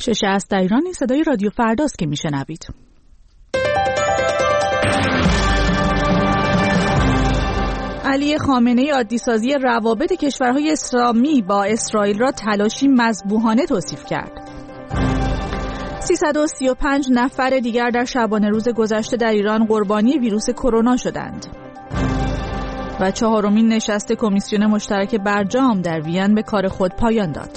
شش از در ایران این صدای رادیو فرداست که میشنوید. علی خامنه‌ای عادی‌سازی روابط کشورهای اسلامی با اسرائیل را تلاشی مذبوحانه توصیف کرد. 335 نفر دیگر در شبانه روز گذشته در ایران قربانی ویروس کرونا شدند. و 4مین نشست کمیسیون مشترک برجام در وین به کار خود پایان داد.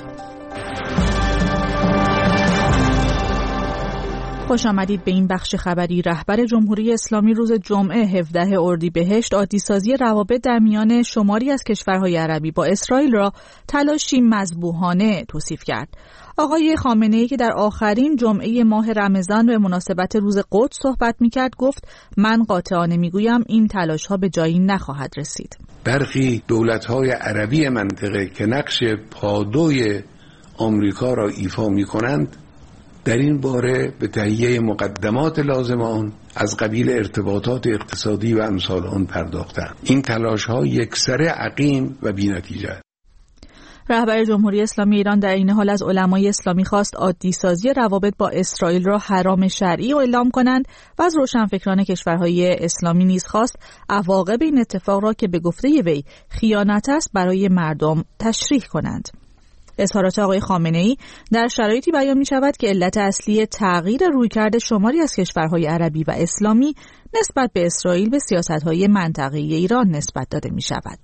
خوش آمدید به این بخش خبری. رهبر جمهوری اسلامی روز جمعه 17 اردیبهشت عادی‌سازی روابط در میان شماری از کشورهای عربی با اسرائیل را تلاشی مذبوحانه توصیف کرد. آقای خامنه‌ای که در آخرین جمعه ماه رمضان به مناسبت روز قدس صحبت می‌کرد گفت من قاطعانه می‌گویم این تلاش‌ها به جایی نخواهد رسید. برخی دولت‌های عربی منطقه که نقش پادوی آمریکا را ایفا می‌کنند در این باره به تهیه مقدمات لازم آن از قبیل ارتباطات اقتصادی و امثال آن پرداختند. این تلاش‌ها یکسره عقیم و بی‌نتیجه است. رهبر جمهوری اسلامی ایران در این حال از علمای اسلامی خواست عادی‌سازی روابط با اسرائیل را حرام شرعی اعلام کنند و از روشنفکران کشورهای اسلامی نیز خواست عواقب این اتفاق را که به گفته وی خیانت است برای مردم تشریح کنند. اظهارات آقای خامنه‌ای در شرایطی بیان می‌شود که علت اصلی تغییر رویکرد شماری از کشورهای عربی و اسلامی نسبت به اسرائیل به سیاست‌های منطقه‌ای ایران نسبت داده می‌شود.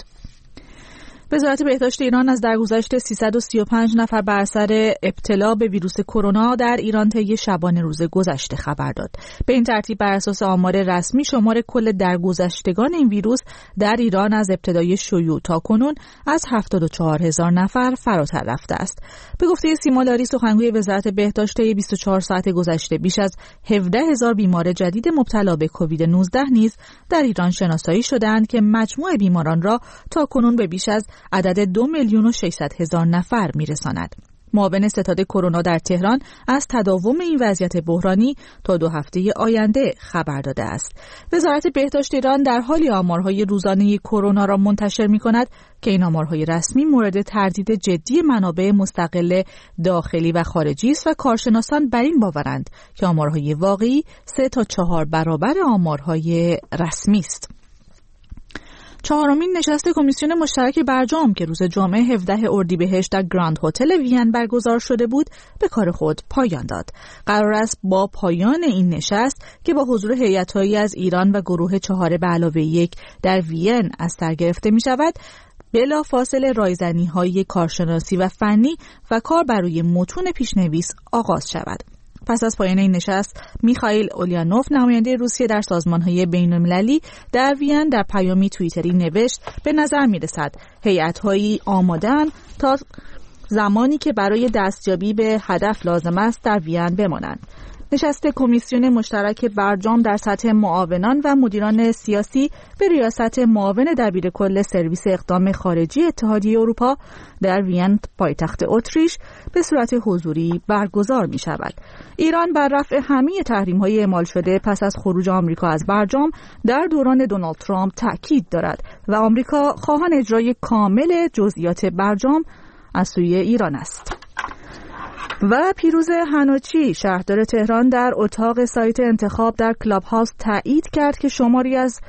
وزارت بهداشت ایران از درگذشت 335 نفر بر اثر ابتلا به ویروس کرونا در ایران طی شبانه روز گذشته خبر داد. به این ترتیب بر اساس آمار رسمی شمار کل درگذشتگان این ویروس در ایران از ابتدای شیوع تا کنون از 74,000 نفر فراتر رفته است. به گفته سیما لاری سخنگوی وزارت بهداشت طی 24 ساعت گذشته بیش از 17,000 بیمار جدید مبتلا به کووید 19 نیز در ایران شناسایی شدند که مجموع بیماران را تا کنون به بیش از عدد 2,600,000 نفر میرساند. معاون ستاد کرونا در تهران از تداوم این وضعیت بحرانی تا 2 هفته آینده خبر داده است. وزارت بهداشت ایران در حالی آمارهای روزانه کرونا را منتشر می‌کند که این آمارهای رسمی مورد تردید جدی منابع مستقل داخلی و خارجی است و کارشناسان بر این باورند که آمارهای واقعی 3 تا 4 برابر آمارهای رسمی است. 4مین نشست کمیسیون مشترک برجام که روز جمعه 17 اردیبهشت در گراند هتل وین برگزار شده بود به کار خود پایان داد. قرار است با پایان این نشست که با حضور هیئت‌هایی از ایران و گروه 4+1 در وین از سر گرفته می شود، بلافاصله رایزنی‌های کارشناسی و فنی و کار بر روی متون پیشنویس آغاز شود. پس از پایان این نشست میخائیل اولیانوف نماینده روسیه در سازمان‌های بین‌المللی در وین در پیامی توییتری نوشت به نظر میرسد هیئت‌هایی آماده‌اند تا زمانی که برای دستیابی به هدف لازم است در وین بمانند. نشست کمیسیون مشترک برجام در سطح معاونان و مدیران سیاسی به ریاست معاون دبیرکل سرویس اقدام خارجی اتحادیه اروپا در وین پایتخت اتریش به صورت حضوری برگزار می شود. ایران بر رفع همه تحریم‌های اعمال شده پس از خروج آمریکا از برجام در دوران دونالد ترامپ تاکید دارد و آمریکا خواهان اجرای کامل جزئیات برجام از سوی ایران است. و پیروز حناچی شهردار تهران در اتاق سایت انتخاب در کلاب هاوس تایید کرد که شماری از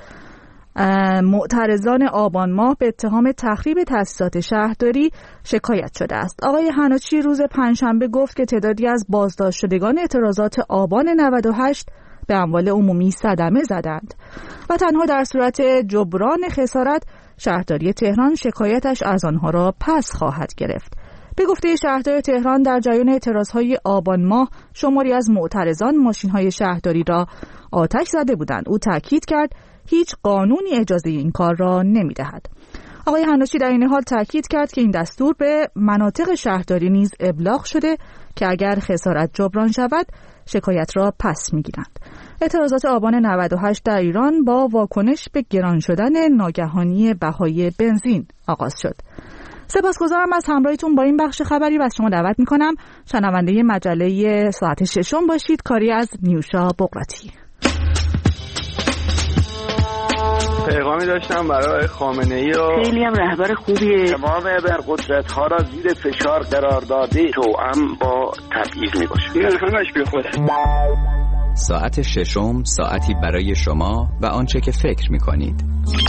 معترضان آبان ماه به اتهام تخریب تأسیسات شهرداری شکایت شده است. آقای حناچی روز پنجشنبه گفت که تعدادی از بازداشت شدگان اعتراضات آبان 98 به اموال عمومی صدمه زدند و تنها در صورت جبران خسارت شهرداری تهران شکایتش از آنها را پس خواهد گرفت. به گفته شهردار تهران در جریان اعتراضهای آبان ماه شماری از معترضان ماشین‌های شهرداری را آتش زده بودند. او تاکید کرد هیچ قانونی اجازه این کار را نمی‌دهد. آقای حناچی در این حال تاکید کرد که این دستور به مناطق شهرداری نیز ابلاغ شده که اگر خسارت جبران شود شکایت را پس می‌گیرند. اعتراضات آبان 98 در ایران با واکنش به گران شدن ناگهانی بهای بنزین آغاز شد. سپاسگزارم از همراهیتون با این بخش خبری و از شما دعوت میکنم شنونده مجله ساعت 6 باشید. کاری از نیوشا بقراتی. پیغامی داشتم برای خامنه‌ای و خیلی هم رهبر خوبیه. تمام ابرقدرت‌ها را زیر فشار قرار داده توأم با تبعیض میباشه. این همش بی خوده. ساعت ششم، ساعتی برای شما و آنچه که فکر میکنید.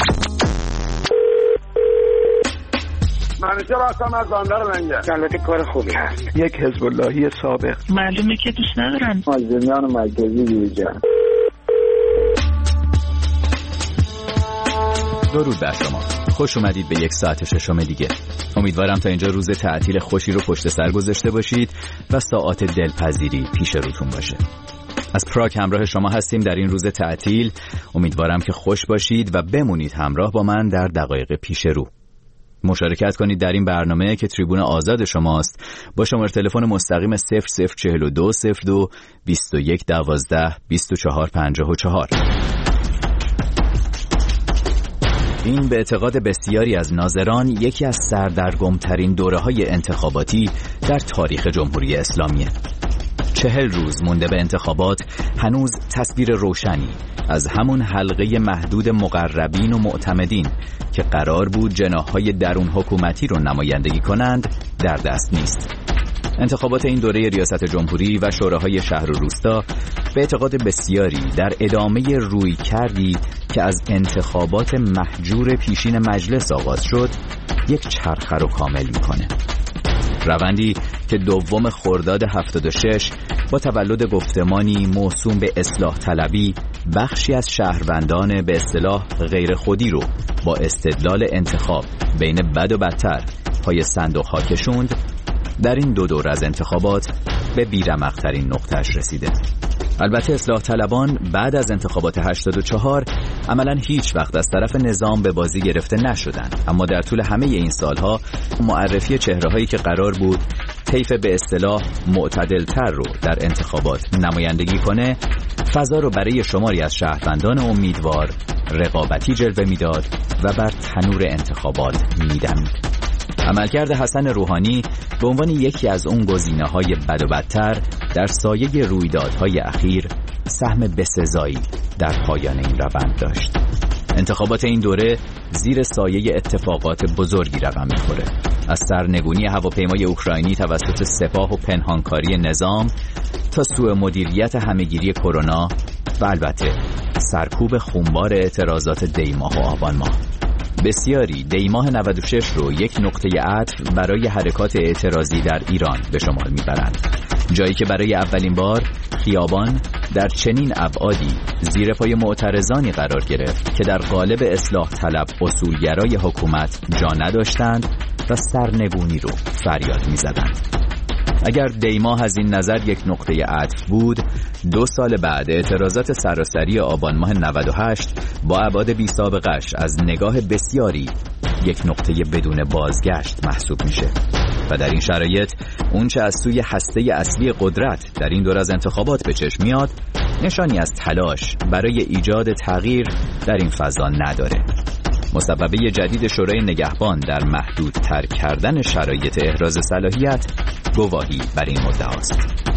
منیژه راستم از باندر منگه. البته کار خوبی هست. یک حزب اللهی سابق. معلومه که دوست ندارن. مازنیان مرکزی دیجن. درود بر شما. خوش اومدید به یک ساعت ششم دیگه. امیدوارم تا اینجا روز تعطیل خوشی رو پشت سر گذاشته باشید و ساعات دلپذیری پیش روتون باشه. از پراگ همراه شما هستیم در این روز تعطیل. امیدوارم که خوش باشید و بمونید همراه با من در دقایق پیش رو. مشارکت کنید در این برنامه که تریبون آزاد شماست با شماره تلفن مستقیم 0042 02 21 12 24 54. این به اعتقاد بسیاری از ناظران یکی از سردرگم‌ترین دوره‌های انتخاباتی در تاریخ جمهوری اسلامیه. 40 روز مونده به انتخابات هنوز تصویر روشنی از همون حلقه محدود مقربین و معتمدین که قرار بود جناح‌های درون حکومتی رو نمایندگی کنند در دست نیست. انتخابات این دوره ریاست جمهوری و شوراهای شهر و روستا به اعتقاد بسیاری در ادامه روی کردی که از انتخابات محجور پیشین مجلس آغاز شد یک چرخه رو کامل میکنه. روندی که 2 خرداد 76 با تولد گفتمانی موسوم به اصلاح طلبی بخشی از شهروندان به اصطلاح غیر خودی رو با استدلال انتخاب بین بد و بدتر پای صندوق ها کشوند، در این 2 دور از انتخابات به بیرمق‌ترین نقطه‌اش رسیده. البته اصلاح طلبان بعد از انتخابات 84 عملاً هیچ وقت از طرف نظام به بازی گرفته نشدند، اما در طول همه این سالها معرفی چهره‌هایی که قرار بود طیف به اصطلاح معتدل‌تر رو در انتخابات نمایندگی کنه فضا رو برای شماری از شهروندان امیدوار رقابتی جلوه میداد و بر تنور انتخابات میدمید. عملکرد حسن روحانی به عنوان یکی از اون گزینه‌های بد و بدتر در سایه رویدادهای اخیر سهم بسزایی در پایان این روند داشت. انتخابات این دوره زیر سایه اتفاقات بزرگی رقم می‌خوره. از سرنگونی هواپیمای اوکراینی توسط سپاه و پنهانکاری نظام تا سوء مدیریت همهگیری کرونا و البته سرکوب خونبار اعتراضات دیماه و آبان ماه. بسیاری دیماه 96 رو یک نقطه عطف برای حرکات اعتراضی در ایران به شمار میبرند، جایی که برای اولین بار خیابان در چنین ابعادی زیر پای معترضانی قرار گرفت که در قالب اصلاح طلب اصولگرای حکومت جا نداشتند و سرنگونی رو فریاد میزدند. اگر دیماه از این نظر یک نقطه عطف بود، 2 سال بعد اعتراضات سراسری آبان ماه 98 با ابعاد بی سابقش از نگاه بسیاری یک نقطه بدون بازگشت محسوب میشه و در این شرایط اونچه از سوی هسته اصلی قدرت در این دور از انتخابات به چشم میاد نشانی از تلاش برای ایجاد تغییر در این فضا نداره. مسببه جدید شورای نگهبان در محدودتر کردن شرایط احراز صلاحیت گواهی بر این مدعاست.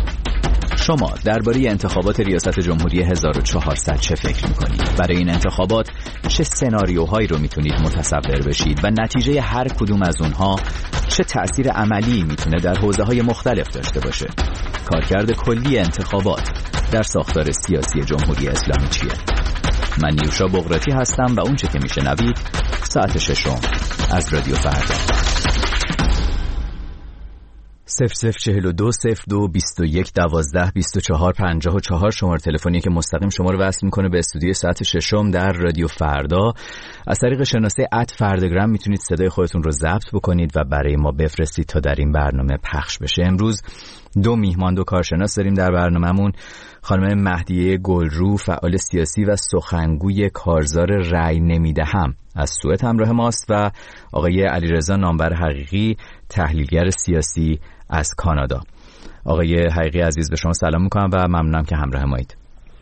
شما درباره انتخابات ریاست جمهوری 1400 چه فکر میکنید؟ برای این انتخابات چه سناریوهایی رو میتونید متصور بشید و نتیجه هر کدوم از اونها چه تأثیر عملی میتونه در حوزه‌های مختلف داشته باشه؟ کارکرد کلی انتخابات در ساختار سیاسی جمهوری اسلامی چیه؟ من نیوشا بغراتی هستم و اون چه که میشنوید ساعت ششم از رادیو فردا. 0042 02 21 12 24 54 شماره تلفنی که مستقیم شما رو وصل میکنه به استودیو ساعت ششم در رادیو فردا. از طریق شناسه @فرداگرام میتونید صدای خودتون رو ضبط بکنید و برای ما بفرستید تا در این برنامه پخش بشه. امروز 2 میهمان 2 کارشناس داریم در برنامه‌مون. خانم مهدیه گلرو، فعال سیاسی و سخنگوی کارزار رأی نمیدهم از سوئد همراه ماست و آقای علیرضا نامور حقیقی، تحلیلگر سیاسی از کانادا. آقای حقیقی عزیز به شما سلام میکنم و ممنونم که همراه مایید.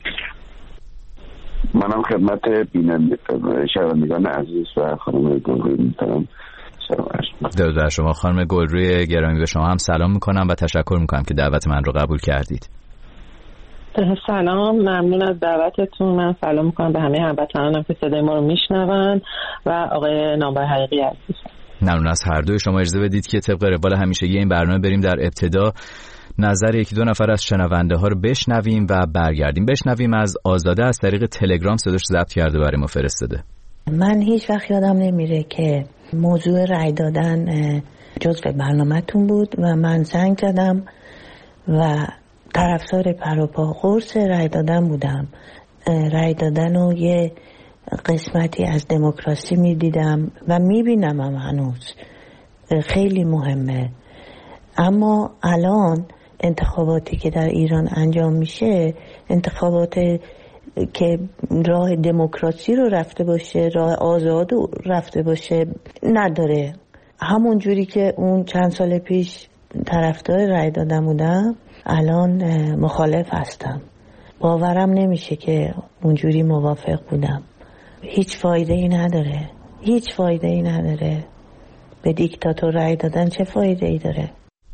منم خدمت شنوندگان عزیز و خانم گلروی میتونم سلام عرض کنم. درود بر شما خانم گلروی گرامی، به شما هم سلام میکنم و تشکر میکنم که دعوت من رو قبول کردید. سلام، ممنون از دعوتتون. من سلام میکنم به همه هموطنانم که صدای ما رو میشنون و آقای نامور حقیقی عزیز. ممنون از هر دوی شما. اجازه بدید که طبق روال همیشگی این برنامه بریم در ابتدا نظر یکی دو نفر از شنونده ها رو بشنویم و برگردیم. بشنویم از آزاده، از طریق تلگرام صداش ضبط کرده برای ما فرستاده. من هیچ وقت یادم نمیره که موضوع رای دادن جزو برنامه‌تون بود و من زنگ زدم و طرفدار پروپا قرص رای دادن بودم. رای دادن رو یه قسمتی از دموکراسی میدیدم و میبینم هم هنوز خیلی مهمه. اما الان انتخاباتی که در ایران انجام میشه، انتخابات که راه دموکراسی رو رفته باشه، راه آزاد رو رفته باشه نداره. همون جوری که اون چند سال پیش طرفدار رای دادن بودم، الان مخالف هستم. باورم نمیشه که اونجوری موافق بودم. هیچ فایده ای نداره، هیچ فایده ای نداره. به دیکتاتور رای دادن چه فایده ای داره؟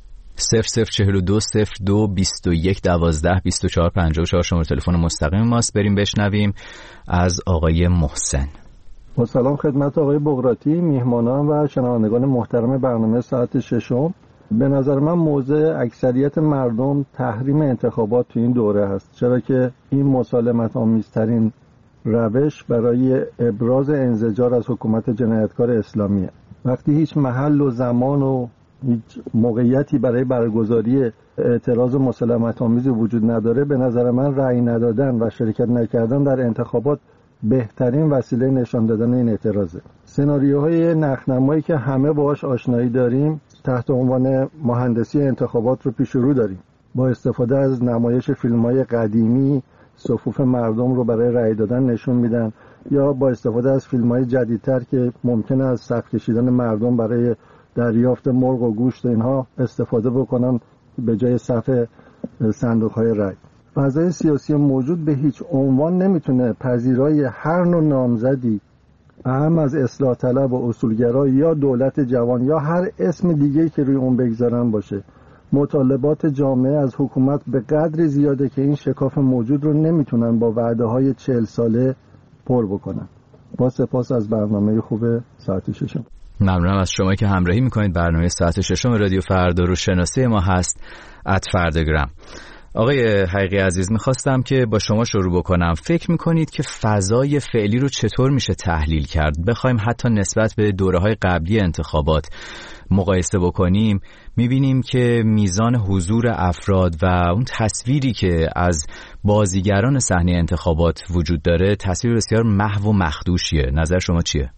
0042 02 21 12 24 54 شماره تلفن مستقیم ماست. بریم بشنویم از آقای محسن. با سلام خدمت آقای بغراتی، میهمانان و شنوندگان محترم برنامه ساعت ششم. به نظر من موضع اکثریت مردم تحریم انتخابات تو این دوره هست، چرا که این مسالمت آمیزترین روش برای ابراز انزجار از حکومت جنایتکار اسلامیه. وقتی هیچ محل و زمان و هیچ موقعیتی برای برگزاری اعتراض مسالمت آمیزی وجود نداره، به نظر من رأی ندادن و شرکت نکردن در انتخابات بهترین وسیله نشان دادن این اعتراضه. سناریوهای نخنمایی که همه باهاش آشنایی داریم تحت عنوان مهندسی انتخابات رو پیش رو داریم. با استفاده از نمایش فیلم‌های قدیمی صفوف مردم رو برای رأی دادن نشون میدن، یا با استفاده از فیلم‌های جدیدتر که ممکنه از سقف کشیدن مردم برای دریافت مرغ و گوشت اینها استفاده بکنن به جای صف صندوق‌های رأی. فضای سیاسی موجود به هیچ عنوان نمیتونه پذیرای هر نوع نامزدی، اهم از اصلاح طلب و اصولگرا یا دولت جوان یا هر اسم دیگه‌ای که روی اون بگذارن باشه. مطالبات جامعه از حکومت به قدری زیاده که این شکاف موجود رو نمیتونن با وعده‌های 40 ساله پر بکنن. با سپاس از برنامه خوب ساعت ششم. ممنونم از شما که همراهی میکنید. برنامه ساعت ششم رادیو فردا رو شناسی ما هست @فرداگرام. آقای حقیقی عزیز، میخواستم که با شما شروع بکنم. فکر میکنید که فضای فعلی رو چطور میشه تحلیل کرد؟ بخوایم حتی نسبت به دوره‌های قبلی انتخابات مقایسه بکنیم، میبینیم که میزان حضور افراد و اون تصویری که از بازیگران صحنه انتخابات وجود داره تصویر بسیار محو و مخدوشیه. نظر شما چیه؟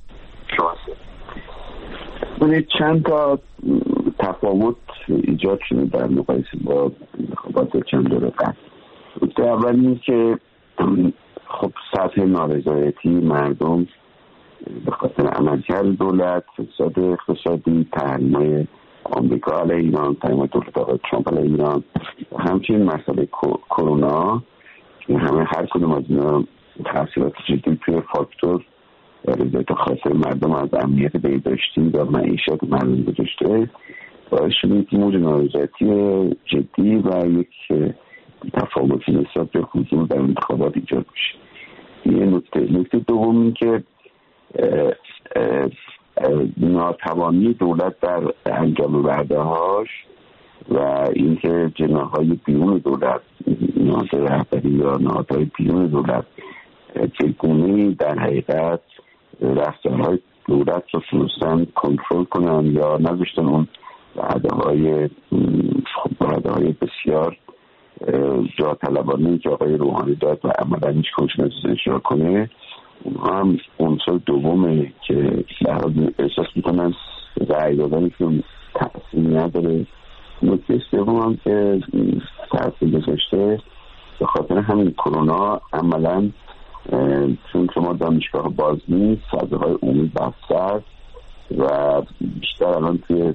چند تا تفاوت ایجاد شده در مقایسه با انتخابات چند دوره قبل. نکته اول این که خب سطح نارضایتی مردم به خاطر عملکرد دولت، فساد اقتصادی، تحریم‌های آمریکا علیه ایران، تحریم‌های دولت آقای ترامپ علیه ایران، همچنین مسئله کرونا که همه هر کدوم از اینا تاثیرات جدی توی فاکتور رضایت خاطر مردم از امنیت بهداشتی و معیشت مردم گذاشته، باعث شده که موج نارضایتی جدی و یک تفاوتی نسبت به حضور در انتخابات ایجاد میشه. یه نکته دوم این که ناتوانی دولت در انجام وعده‌هاش و اینکه جناح‌های بیرون دولت، نهادهای رهبری یا نهادهای بیرون دولت چگونه در حقیقت رفتارهای دولت رو تونستن کنترل کنن یا نذاشتن اون وعده‌های بسیار جا طلبانه‌ای که آقای روحانی داد و عملاً هیچ کنشی نتونست اجرا کنه. اونها هم عنصر دومه که احساس میکنن رأی دادن که تأثیر نداره. نکته سوم هم که تأثیر گذاشته به خاطر همین کرونا، عملاً چون شما دانشگاه باز نیست، فضاهای عمومی بسته است و بیشتر الان توی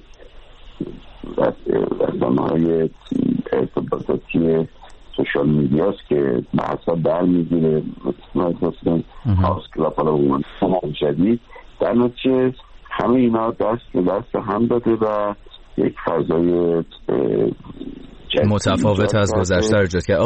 رسانه‌های ارتباطاتی سوشال میدیاست که بحثا در میگیره، مثلا هاوس کلاب حالا بگمان جدید، در نتیجه همه اینا دست به دست هم داده و یک فضای متفاوت از گذشته ایجاد کرد.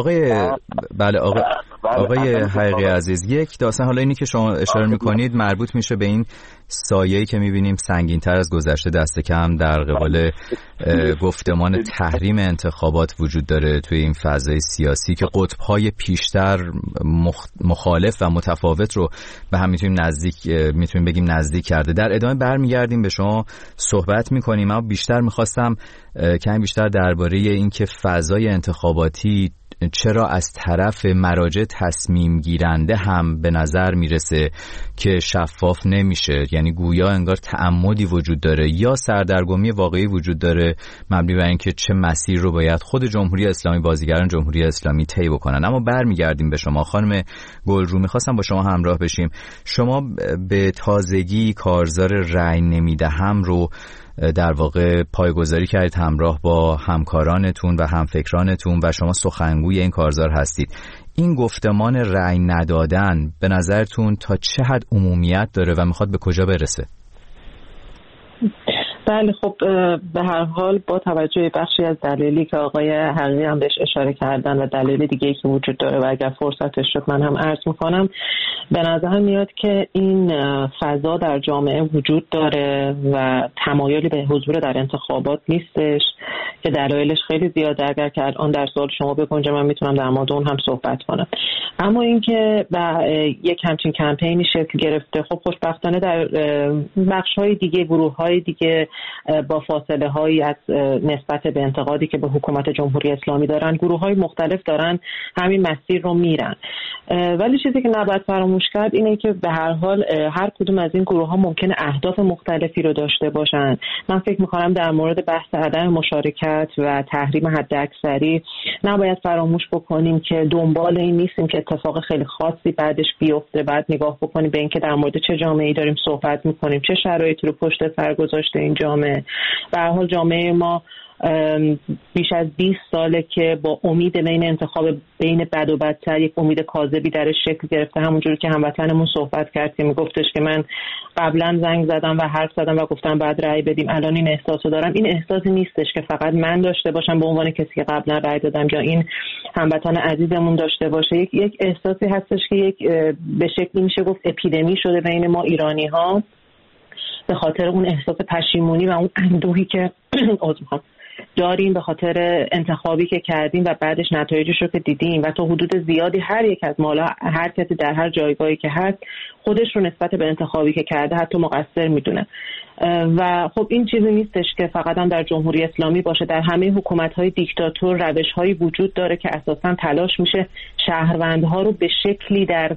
آقای حقیقی عزیز، یک داستان، حالا اینی که شما اشاره میکنید مربوط میشه به این سایه‌ای که میبینیم سنگین‌تر از گذشته دست کم در قبال گفتمان تحریم انتخابات وجود داره توی این فضای سیاسی که قطب‌های پیشتر مخالف و متفاوت رو به هم میتونیم بگیم نزدیک کرده. در ادامه برمیگردیم به شما صحبت میکنیم، اما بیشتر میخواستم کمی بیشتر درباره این که فضای انتخاباتی چرا از طرف مراجع تصمیم گیرنده هم به نظر میرسه که شفاف نمیشه، یعنی گویا انگار تعمدی وجود داره یا سردرگمی واقعی وجود داره مبنی بر اینکه چه مسیر رو باید خود جمهوری اسلامی، بازیگران جمهوری اسلامی طی بکنن. اما برمیگردیم به شما خانم گلرو، میخواستم با شما همراه بشیم. شما به تازگی کارزار رأی نمیدهم رو در واقع پایه‌گذاری کردید همراه با همکارانتون و همفکرانتون و شما سخنگوی این کارزار هستید. این گفتمان رأی ندادن به نظرتون تا چه حد عمومیت داره و میخواد به کجا برسه؟ بله، خب به هر حال با توجه به بخشی از دلایلی که آقای حقیقی هم بهش اشاره کردن و دلایل دیگه‌ای که وجود داره و اگر فرصتش شد من هم عرض میکنم، به نظر میاد که این فضا در جامعه وجود داره و تمایلی به حضور در انتخابات نیستش که دلایلش خیلی زیاده. اگر که الان در سوال شما بگنجه من میتونم در مورد اون هم صحبت کنم. اما اینکه یک همچین کمپینی شکل گرفته، خب خوشبختانه در بخش‌های دیگه، گروه‌های دیگه با فاصله هایی از نسبت به انتقادی که به حکومت جمهوری اسلامی دارن، گروه های مختلف دارن همین مسیر رو میرن. ولی چیزی که نباید فراموش کرد اینه که به هر حال هر کدوم از این گروه ها ممکنه اهداف مختلفی رو داشته باشن. من فکر میکنم در مورد بحث عدم مشارکت و تحریم حداکثری نباید فراموش بکنیم که دنبال این نیستیم که اتفاق خیلی خاصی بعدش بیفته. بعد نگاه بکنیم به اینکه در مورد چه جامعه‌ای داریم صحبت میکنیم، چه شرایطی رو پشت سر گذاشته این جامعه. به هر حال جامعه ما بیش از 20 ساله که با امید بین انتخاب بین بد و بدتر یک امید کاذبی درش شکل گرفته. همونجوری که هموطنمون صحبت کرد که میگفتش که من قبلا زنگ زدم و حرف زدم و گفتم بعد رأی بدیم، الان این احساسو دارم. این احساسی نیستش که فقط من داشته باشم به عنوان کسی که قبلا رأی دادم یا این هموطن عزیزمون داشته باشه. یک احساسی هستش که یک به شکلی میشه گفت اپیدمی شده بین ما ایرانی‌ها به خاطر اون احساس پشیمونی و اون اندوهی که داریم به خاطر انتخابی که کردیم و بعدش نتایجش رو که دیدیم و تا حدود زیادی هر یک از ما، هر کسی در هر جایگاهی که هست خودش رو نسبت به انتخابی که کرده حتی مقصر میدونه. و خب این چیزی نیستش که فقط هم در جمهوری اسلامی باشه. در همه حکومت‌های دیکتاتور روش‌هایی وجود داره که اساساً تلاش میشه شهروندها رو به شکلی در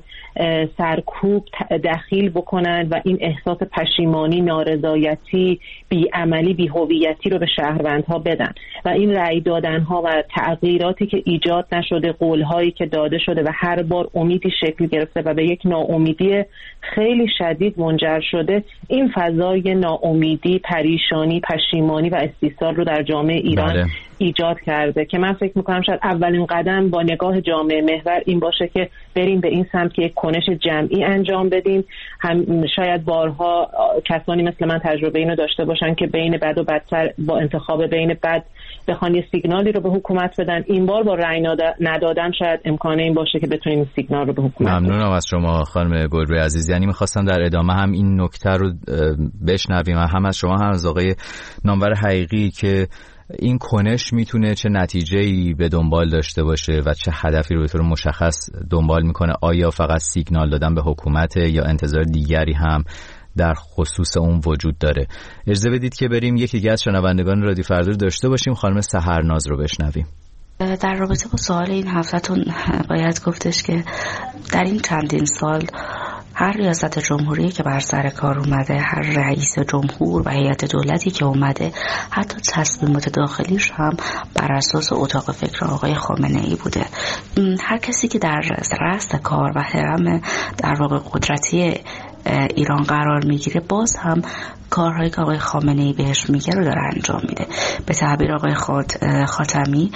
سرکوب دخیل بکنن و این احساس پشیمانی، نارضایتی، بی‌عملی، بی‌هویتی رو به شهروندها بدن و این رأی دادن‌ها و تغییراتی که ایجاد نشده، قول‌هایی که داده شده و هر بار امیدی شکل گرفته و به یک ناامیدی خیلی شدید منجر شده، این فضای ناامیدی، پریشانی، پشیمانی و استیصال رو در جامعه ایران ایجاد کرده که من فکر میکنم شاید اولین قدم با نگاه جامعه محور این باشه که بریم به این سمت که یک کنش جمعی انجام بدیم. هم شاید بارها کسانی مثل من تجربه اینو داشته باشن که بین بد و بدتر با انتخاب بین بد بخوان یه سیگنالی رو به حکومت بدن. این بار با رأی ندادن شاید امکانه این باشه که بتونیم این سیگنال رو به حکومت بدیم. ممنونم از شما خانم گلرو عزیز. یعنی می‌خواستم در ادامه هم این نکته رو بشنویم هم از شما هم از آقای نامور حقیقی که این کنش میتونه چه نتیجه‌ای به دنبال داشته باشه و چه هدفی رو به طور مشخص دنبال میکنه. آیا فقط سیگنال دادن به حکومت یا انتظار دیگری هم در خصوص اون وجود داره؟ اجازه بدید که بریم یکی دیگه از شنوندگان رادیو فردا رو داشته باشیم. خانم سحرناز رو بشنویم. در رابطه با سوال این هفته‌تون باید گفتش که در این چندین سال هر ریاست جمهوری که بر سر کار اومده، هر رئیس جمهور و هیئت دولتی که اومده، حتی تصمیمات داخلیش هم بر اساس اتاق فکر آقای خامنه‌ای بوده. هر کسی که در رأس کار و هرم در واقع قدرتی ایران قرار میگیره باز هم کارهایی که آقای خامنه‌ای بهش میگه رو داره انجام میده. به تعبیر آقای خاتمی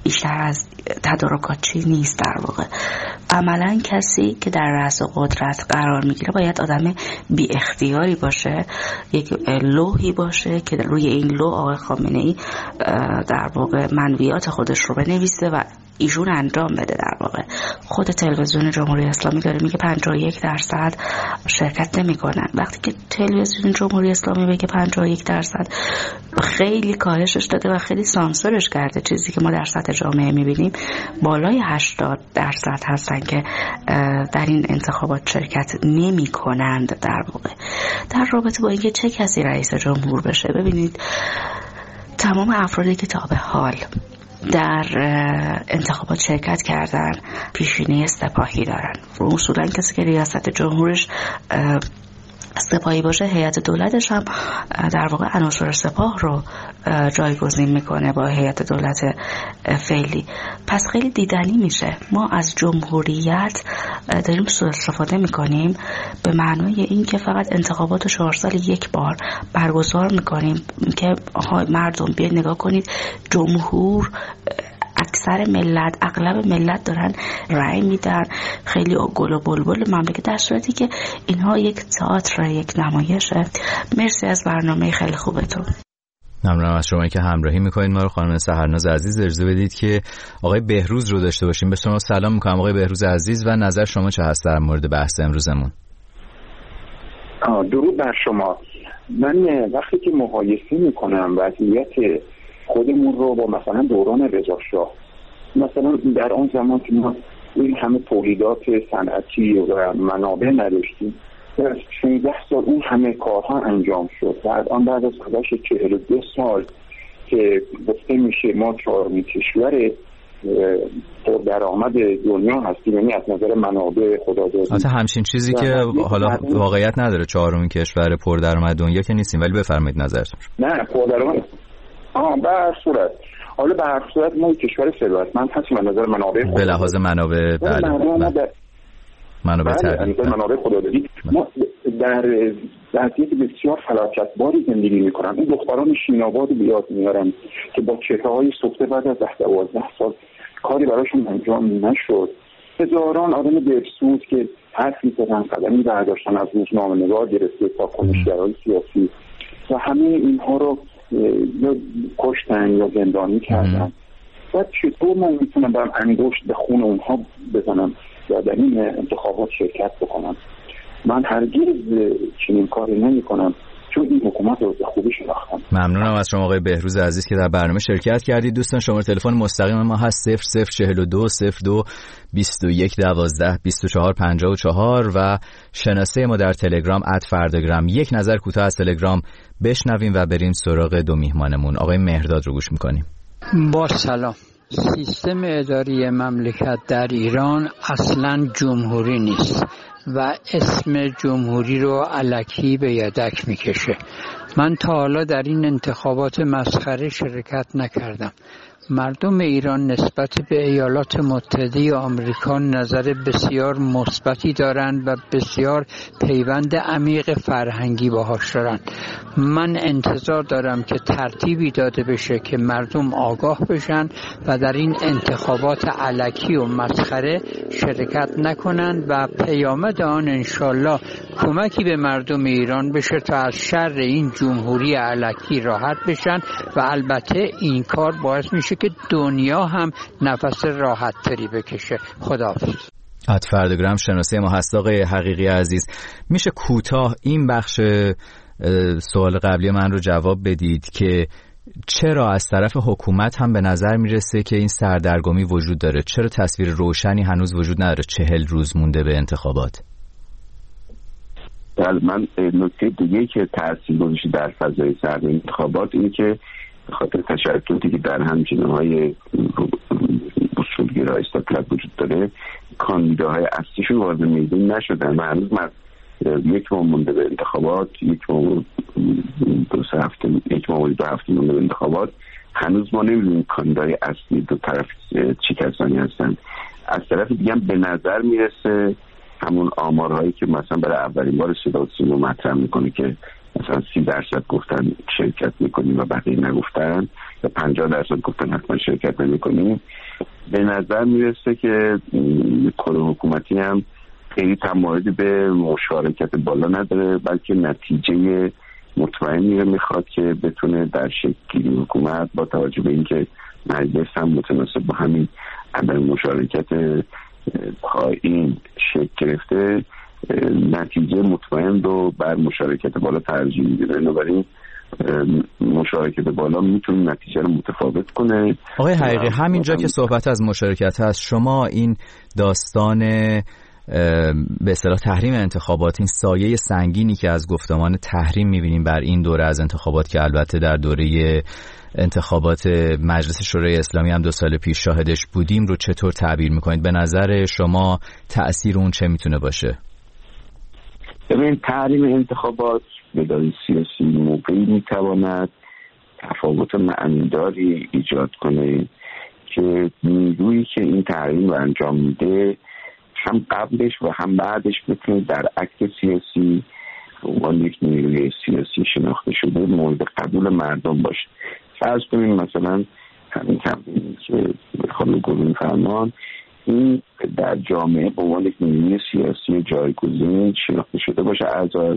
بیشتر از تدارکات چی نیست. در واقع عملا کسی که در رأس قدرت قرار میگیره باید آدم بی اختیاری باشه، یک لوحی باشه که روی این لوح آقای خامنه‌ای در واقع منویات خودش رو بنویسه و ایشون انجام بده. در واقع خود تلویزیون جمهوری اسلامی داره میگه 51% شرکت نمی‌کنن. وقتی که تلویزیون جمهوری اسلامی بگه 51% خیلی کاهشش داده و خیلی سانسورش کرده. چیزی که ما در سطح جامعه میبینیم بالای 80% هستن که در این انتخابات شرکت نمی‌کنند. در واقع در رابطه با اینکه چه کسی رئیس جمهور بشه، ببینید تمام افرادی که تا به حال در انتخابات شرکت کردن پیشینه سپاهی دارن. اصولا کسی که ریاست جمهورش سپاهی باشه، هیئت دولتش هم در واقع عناصر سپاه رو جایگزین میکنه با هیئت دولت فعلی. پس خیلی دیدنی میشه. ما از جمهوریت داریم سوء استفاده میکنیم به معنای این که فقط انتخابات 4 سال یک بار برگزار میکنیم که مردم بیاید نگاه کنید جمهور، اکثر ملت، اغلب ملت دارن رأی میدن، خیلی گل و بلبل مملکت، در صورتی که اینها یک تئاتر، یک نمایشه. مرسی از برنامه خیلی خوبتون. ممنونم از شما که همراهی میکنید ما رو. خانم سحرناز عزیز اجازه بدید که آقای بهروز رو داشته باشیم. به شما سلام میکنم آقای بهروز عزیز و نظر شما چه هست در مورد بحث امروزمون؟ درود بر شما. من وقتی که مقایسه میکنم وضعیت خودمون رو با مثلا دوران رضا شاه، مثلا در آن زمان که ما این همه تولیدات صنعتی و منابع نداشتیم، در 16 سال اون همه کارها انجام شد و الان بعد از گذشت 42 سال که گفته میشه ما 4مین کشور پردرآمد دنیا هستیم، یعنی از نظر منابع خدادادی. البته همچین چیزی که حالا واقعیت نداره 4مین کشور پردرآمد دنیا که نیستیم، ولی بفرمایید نظرتون. نه پردرآمد به هر صورت، حالا به هر صورت ما کشور ثروتمند هستیم از نظر منابع به لحاظ منابع منابع خدادادی. ما در وضعیت بسیار فلاکتباری زندگی میکنن. این دختران شیناباد بیاد میارن که با چهره‌های سوخته بعد از 10-12 سال کاری براشون انجام نشد. هزاران آدم دلسوز که حرفی زدن، قدمی برداشتن، از روزنامه‌نگار گرفته تا کنشگرای سیاسی و همه اینها رو یا کشتن یا زندانی کردن. و چطور من میتونم برم انگشت به خون اونها بزنم و در این انتخابات شرکت بکنم؟ من هرگز چنین کاری نمی کنم، چون این حکومت رو به خوبی شناختم. ممنونم از شما آقای بهروز عزیز که در برنامه شرکت کردید. دوستان شماره تلفن مستقیم ما هست 0042 02 21 12 24 54 و شناسه ما در تلگرام @فرداگرام. یک نظر کوتاه از تلگرام بشنویم و بریم سراغ دو میهمانمون. آقای مهرداد رو گوش میکنیم. با سلام. سیستم اداری مملکت در ایران اصلاً جمهوری نیست و اسم جمهوری رو الکی به یدک میکشه. من تا حالا در این انتخابات مسخره شرکت نکردم. مردم ایران نسبت به ایالات متحده آمریکا نظر بسیار مثبتی دارند و بسیار پیوند عمیق فرهنگی باهاش دارند. من انتظار دارم که ترتیبی داده بشه که مردم آگاه بشن و در این انتخابات الکی و مسخره شرکت نکنند و پیامد آن انشالله کمکی به مردم ایران بشه تا از شر این جمهوری الکی راحت بشن و البته این کار باعث میشه که دنیا هم نفس راحت تری بکشه. خداحافظ. فرداگرام شناسه ما هست. آقای حقیقی عزیز میشه کوتاه این بخش سوال قبلی من رو جواب بدید که چرا از طرف حکومت هم به نظر میرسه که این سردرگمی وجود داره؟ چرا تصویر روشنی هنوز وجود نداره 40 روز مونده به انتخابات؟ من نکته دیگه که تاثیر گذاشته در فضای سرد انتخابات اینه که به خاطر تشددی که در همچنان‌های اصولگرا استقلال وجود داره کاندیداهای اصلیشون وارد میدان نشدن و هنوز یک ماه مونده به انتخابات، یک ماه 2 هفته مونده به انتخابات، هنوز ما نمیدونیم کاندیدای اصلی دو طرف چه کسانی هستند. از طرف دیگه هم به نظر میرسه همون آمارهایی که مثلا برای اولین بار صدا و سیما مطرح میکنه که مثلا 30% گفتن شرکت میکنیم و بقیه نگفتن، 50% گفتن حتما شرکت نمی‌کنیم. به نظر میرسه که کره حکومتی هم خیلی تمایلی به مشارکت بالا نداره، بلکه نتیجه مطمئنی رو میخواد که بتونه در شکل حکومت با توجه به اینکه مجلس هم متناسب با همین عدم مشارکت پایین شکل گرفته، نتیجه مطمئن رو بر مشارکت بالا ترجیح میده. بنابراین مشارکت بالا میتونه نتیجه رو متفاوت کنه. آقای حقیقی، همینجا که صحبت از مشارکت هست، شما این داستان به اصطلاح تحریم انتخابات، این سایه سنگینی که از گفتمان تحریم میبینیم بر این دوره از انتخابات که البته در دوره انتخابات مجلس شورای اسلامی هم 2 سال پیش شاهدش بودیم، رو چطور تعبیر میکنید؟ به نظر شما تأثیر اون چه میتونه باشه؟ ببین، تحریم انتخابات به دلیل سیاسی موقعی میتواند تفاوت معنیداری ایجاد کنه که نیرویی که این تحریم رو انجام میده هم قبلش و هم بعدش بتونه در اکت سیاسی عنوان یک نیروی سیاسی شناخته شده مورد قبول مردم باشه. فرض کنیم مثلا همین کمپینی که خانم گلون فرمان این در جامعه به عنوان یک نیروی سیاسی جایگزین شناخته شده باشه اعضاش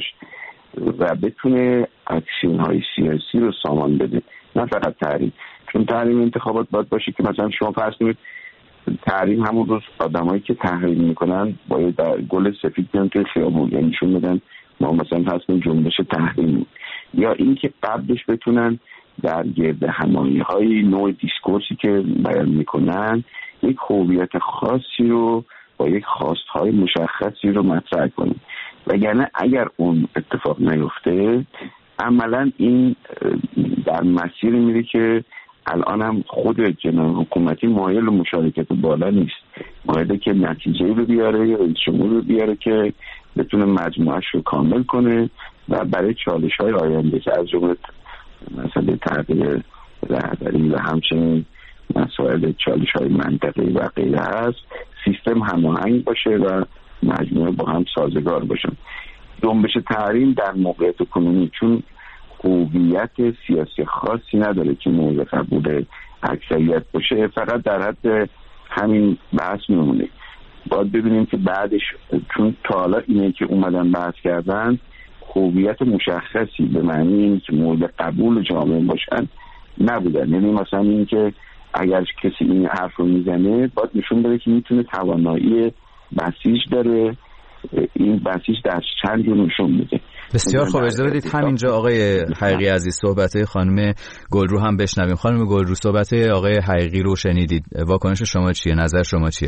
و بتونه اکسیون‌های سیاسی رو سامان بده، نه فقط تحریم. چون تحریم انتخابات باید باشه که مثلا شما فرض کنید تحریم همون روز آدمایی که تحریم میکنن باید در گل سفید بیان توی خیابون، یعنی نشون بدن ما مثلا فرض کنید جنبش تحریم، یا اینکه قبلش بتونن در گرد همایی‌های نوع دیسکورسی که بیان میکنن یک هویت خاصی رو با یک خواستهای مشخصی رو مطرح کنن. وگرنه اگر اون اتفاق نیفته عملا این در مسیری میره که الان هم خود جناح حکومتی مایل مشارکت بالا نیست، مایل که نتیجه رو بیاره یا رئیس جمهور رو بیاره که بتونه مجموعش رو کامل کنه و برای چالش های آینده که از جمله مسئله تغییر رهبری و همچنین مسائل چالش های منطقه‌ای و غیره هست سیستم هماهنگ باشه و مجموعه با هم سازگار باشن. جنبش تحریم در موقعیت کنونی چون هویت سیاسی خاصی نداره که مورد قبول اکثریت باشه، فقط در حد همین بحث میمونه. باید ببینیم که بعدش، چون تا حالا اینه که اومدن بحث کردن هویت مشخصی به معنی این که مورد قبول جامعه باشن نبودن. یعنی مثلا این که اگر کسی این حرف رو میزنه باید نشون بده که میتونه توانایی بسیج داره، این بسیج در چند جور نشون میده. بسیار خوب، اجازه بدید همینجا آقای حقیقی عزیز صحبت خانم گلرو هم بشنویم. خانم گلرو، صحبت آقای حقیقی رو شنیدید، واکنش شما چیه؟ نظر شما چیه؟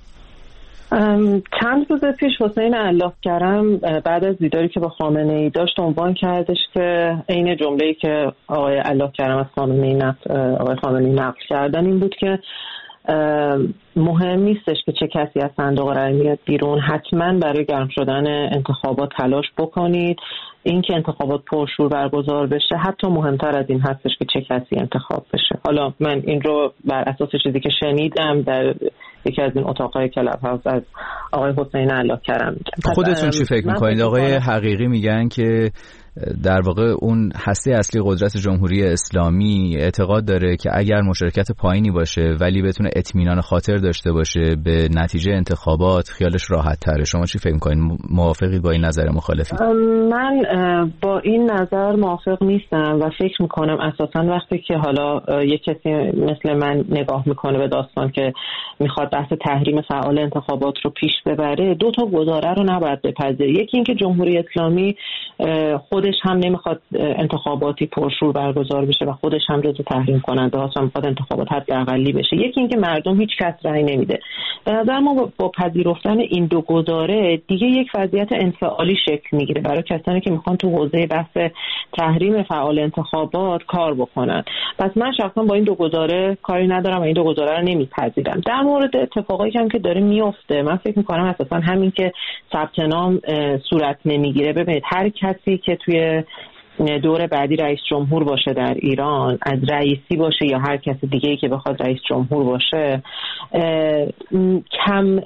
چند روز پیش حسین علاءکرم بعد از دیداری که با خامنه‌ای داشت عنوان کردش که عین جمله‌ای که آقای علاءکرم از آقای خامنه‌ای نقل کردن این بود که مهم نیستش که چه کسی از صندوق رای میاد بیرون، حتما برای گرم شدن انتخابات تلاش بکنید. این که انتخابات پرشور برگزار بشه حتی مهمتر از این هستش که چه کسی انتخاب بشه. حالا من این رو بر اساس چیزی که شنیدم در یکی از این اتاقهای کلاب هاوس از آقای حسین علاءکرم میگم. خودتون چی فکر میکنید؟ آقای حقیقی میگن که در واقع اون هسته اصلی قدرت جمهوری اسلامی اعتقاد داره که اگر مشارکت پایینی باشه ولی بتونه اطمینان خاطر داشته باشه به نتیجه انتخابات خیالش راحت تره. شما چی فکر میکنید؟ موافقید با این نظر مخالفید؟ من با این نظر موافق نیستم و فکر میکنم اساسا وقتی که حالا یک کسی مثل من نگاه میکنه به داستان که میخواد بحث تحریم فعال انتخابات رو پیش ببره، 2 تا گزاره رو نباید بپذیره. یکی اینکه جمهوری اسلامی خودش هم نمیخواد انتخاباتی پرشور برگزار بشه و خودش هم جزو تحریم کننده هاست و میخواد انتخابات حداقلی بشه. یکی اینکه مردم هیچ کس رأی نمیده. به نظر ما با پذیرفتن این 2 گزاره دیگه یک وضعیت انفعالی شکل میگیره برای کسانی که میخوان تو حوزه بحث تحریم فعال انتخابات کار بکنن. پس من شخصا با این 2 گزاره کاری ندارم و این 2 گزاره رو نمیپذیرم. در مورد اتفاقایی که داره میفته من فکر میکنم اساسا همین که ثبت نام صورت نمیگیره. ببینید هر کسی که توی دور بعدی رئیس جمهور باشه در ایران، از رئیسی باشه یا هر کس دیگه‌ای که بخواد رئیس جمهور باشه، کم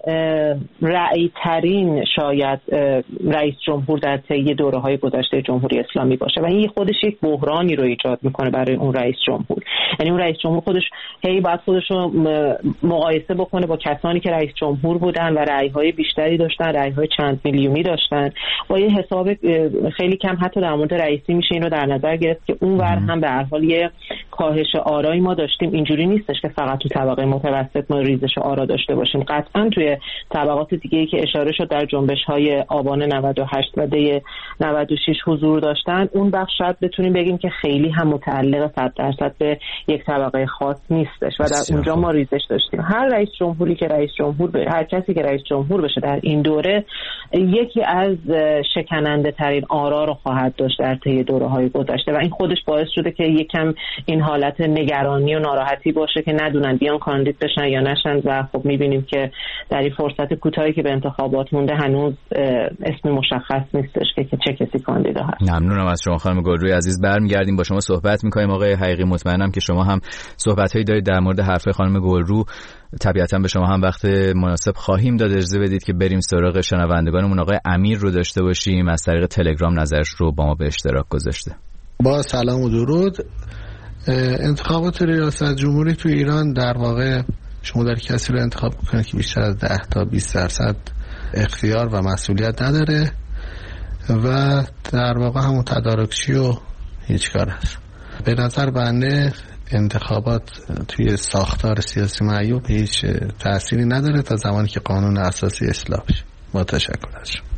رأی ترین شاید رئیس جمهور در طی دوره‌های گذشته جمهوری اسلامی باشه و این خودش یک بحرانی رو ایجاد میکنه برای اون رئیس جمهور. یعنی اون رئیس جمهور خودش باید خودش رو مقایسه بکنه با کسانی که رئیس جمهور بودن و رأی‌های بیشتری داشتن، رأی‌های چند میلیونی داشتن. با یه حساب خیلی کم حتی در مورد رئیسی میشه این رو در نظر گرفت که اون ور هم به هر حال یه کاهش آرایی ما داشتیم. اینجوری نیستش که فقط تو طبقه متوسط ما ریزش آرا داشته باشیم، قطعا توی طبقات دیگه‌ای که اشاره شد در جنبش‌های آبان 98 و دی 96 حضور داشتن، اون بخش شاید بتونیم بگیم که خیلی هم متعلق 100% به یک طبقه خاص نیستش و در اونجا ما ریزش داشتیم. هر رئیس جمهوری که رئیس جمهور هر کسی که رئیس جمهور بشه در این دوره یکی از شکننده ترین آرا رو خواهد داشت در طی دوره‌های گذشته و این خودش باعث شده که یکم این حالت نگرانی و ناراحتی باشه که ندونن بیان کاندید بشن یا نشن و خب می‌بینیم که در این فرصت کوتاهی که به انتخابات مونده هنوز اسم مشخص نیستش که چه کسی کاندیدا هست. ممنونم از شما خانم گلروی عزیز. برمیگردیم با شما صحبت می‌کنیم. آقای حقیقی، مطمئنم که شما هم صحبت‌هایی دارید در مورد حرف‌های خانم گلرو. طبیعتاً به شما هم وقت مناسب خواهیم داد. اجازه بدید که بریم سراغ شنوندگانمون. آقای امیر رو داشته باشیم، از طریق تلگرام نظرش رو با ما به اشتراک گذاشته. با سلام و درود. انتخابات ریاست جمهوری تو ایران در واقع شما در کسی رو انتخاب میکنه که بیشتر از 10 تا 20% اختیار و مسئولیت نداره و در واقع همون تدارکچی و هیچ کار هست. به نظر بنده انتخابات توی ساختار سیاسی معیوب هیچ تأثیری نداره تا زمانی که قانون اساسی اصلاح بشه. با تشکر از شما.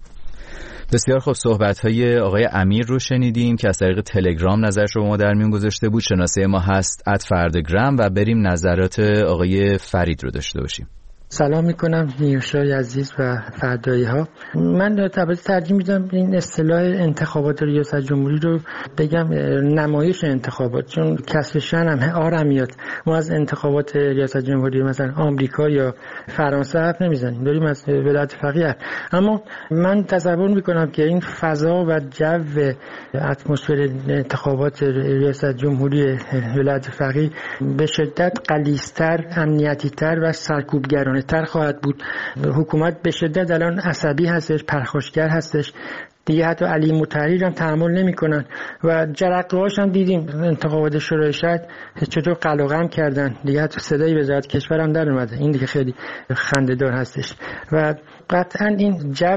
بسیار خوب، صحبت‌های آقای امیر رو شنیدیم که از طریق تلگرام نظرش رو ما در میون گذاشته بود. شناسه ما هست @فردگرام و بریم نظرات آقای فرید رو داشته باشیم. سلام میکنم نیوشای عزیز و فردایی ها. من ترجیح میدم این اصطلاح انتخابات ریاست جمهوری رو بگم نمایش انتخابات، چون کسر شأن هم آرم میاد. ما از انتخابات ریاست جمهوری مثلا آمریکا یا فرانسه حرف نمیزنیم، داریم از ولایت فقیه. اما من تصور میکنم که این فضا و جو اتمسفر انتخابات ریاست جمهوری ولایت فقیه به شدت غلیظ‌تر، امنیتی‌تر و سرکوبگرانه تر خواهد بود. حکومت به شدت الان عصبی هستش، پرخاشگر هستش، دیگه حتی علی مطهری هم تحمل نمیکنن و جرقه‌هاش هم دیدیم انتخابات شورای شهر چطور قلقم کردن، دیگه حتی صدای وزارت کشور هم در اومده. این دیگه خیلی خنده‌دار هستش و قطعا این جو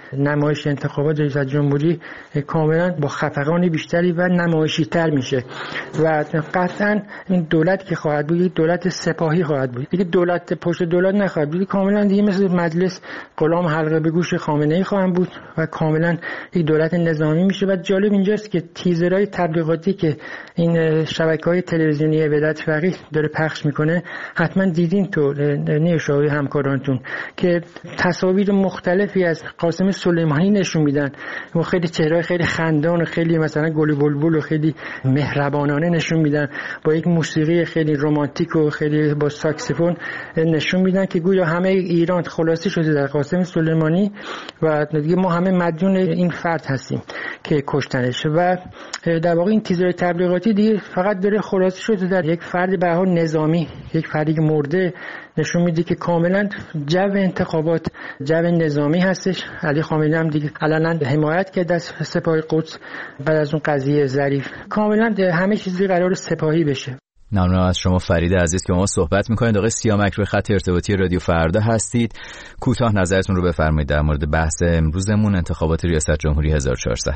نمایش انتخابات ریاست جمهوری کاملا با خفقان بیشتری و نمایشی تر میشه و قطعا این دولت که خواهد بود دولت سپاهی خواهد بود، دیگه دولت پشت دولت نخواهد بود، کاملا دیگه مثل مجلس غلام حلقه به گوش خامنه‌ای خواهد بود و کاملا یک دولت نظامی میشه. و جالب اینجاست که تیزرهای تبلیغاتی که این شبکه‌های تلویزیونی ولایت فقیه داره پخش میکنه حتما دیدین تو نیوشاوی همکارانتون که تصاویر مختلفی از قاسم سلیمانی نشون میدن و خیلی چهره‌های خیلی خندان و خیلی مثلا گل بلبل و خیلی مهربانانه نشون میدن با یک موسیقی خیلی رمانتیک و خیلی با ساکسیفون نشون میدن که گویا همه ایران خلاصی شده در قاسم سلیمانی و دیگه ما همه مدیون این فرد هستیم که کشتنش و در واقع این تیزر تبلیغاتی دیگه فقط داره خلاصه شده در یک فرد به حال نظامی، یک فردی که مرده، نشون میده که کاملا جو انتخابات جو نظامی هستش. علی خامنه‌ای هم دیگه علنا حمایت کرد از سپاه قدس بعد از اون قضیه ظریف. کاملا همه چیزی قرار سپاهی بشه. ممنونم از شما فرید عزیز که با ما صحبت میکنید. آقای سیامک روی خط ارتباطی رادیو فردا هستید. کوتاه نظرتون رو بفرمایید در مورد بحث امروزمون، انتخابات ریاست جمهوری 1400.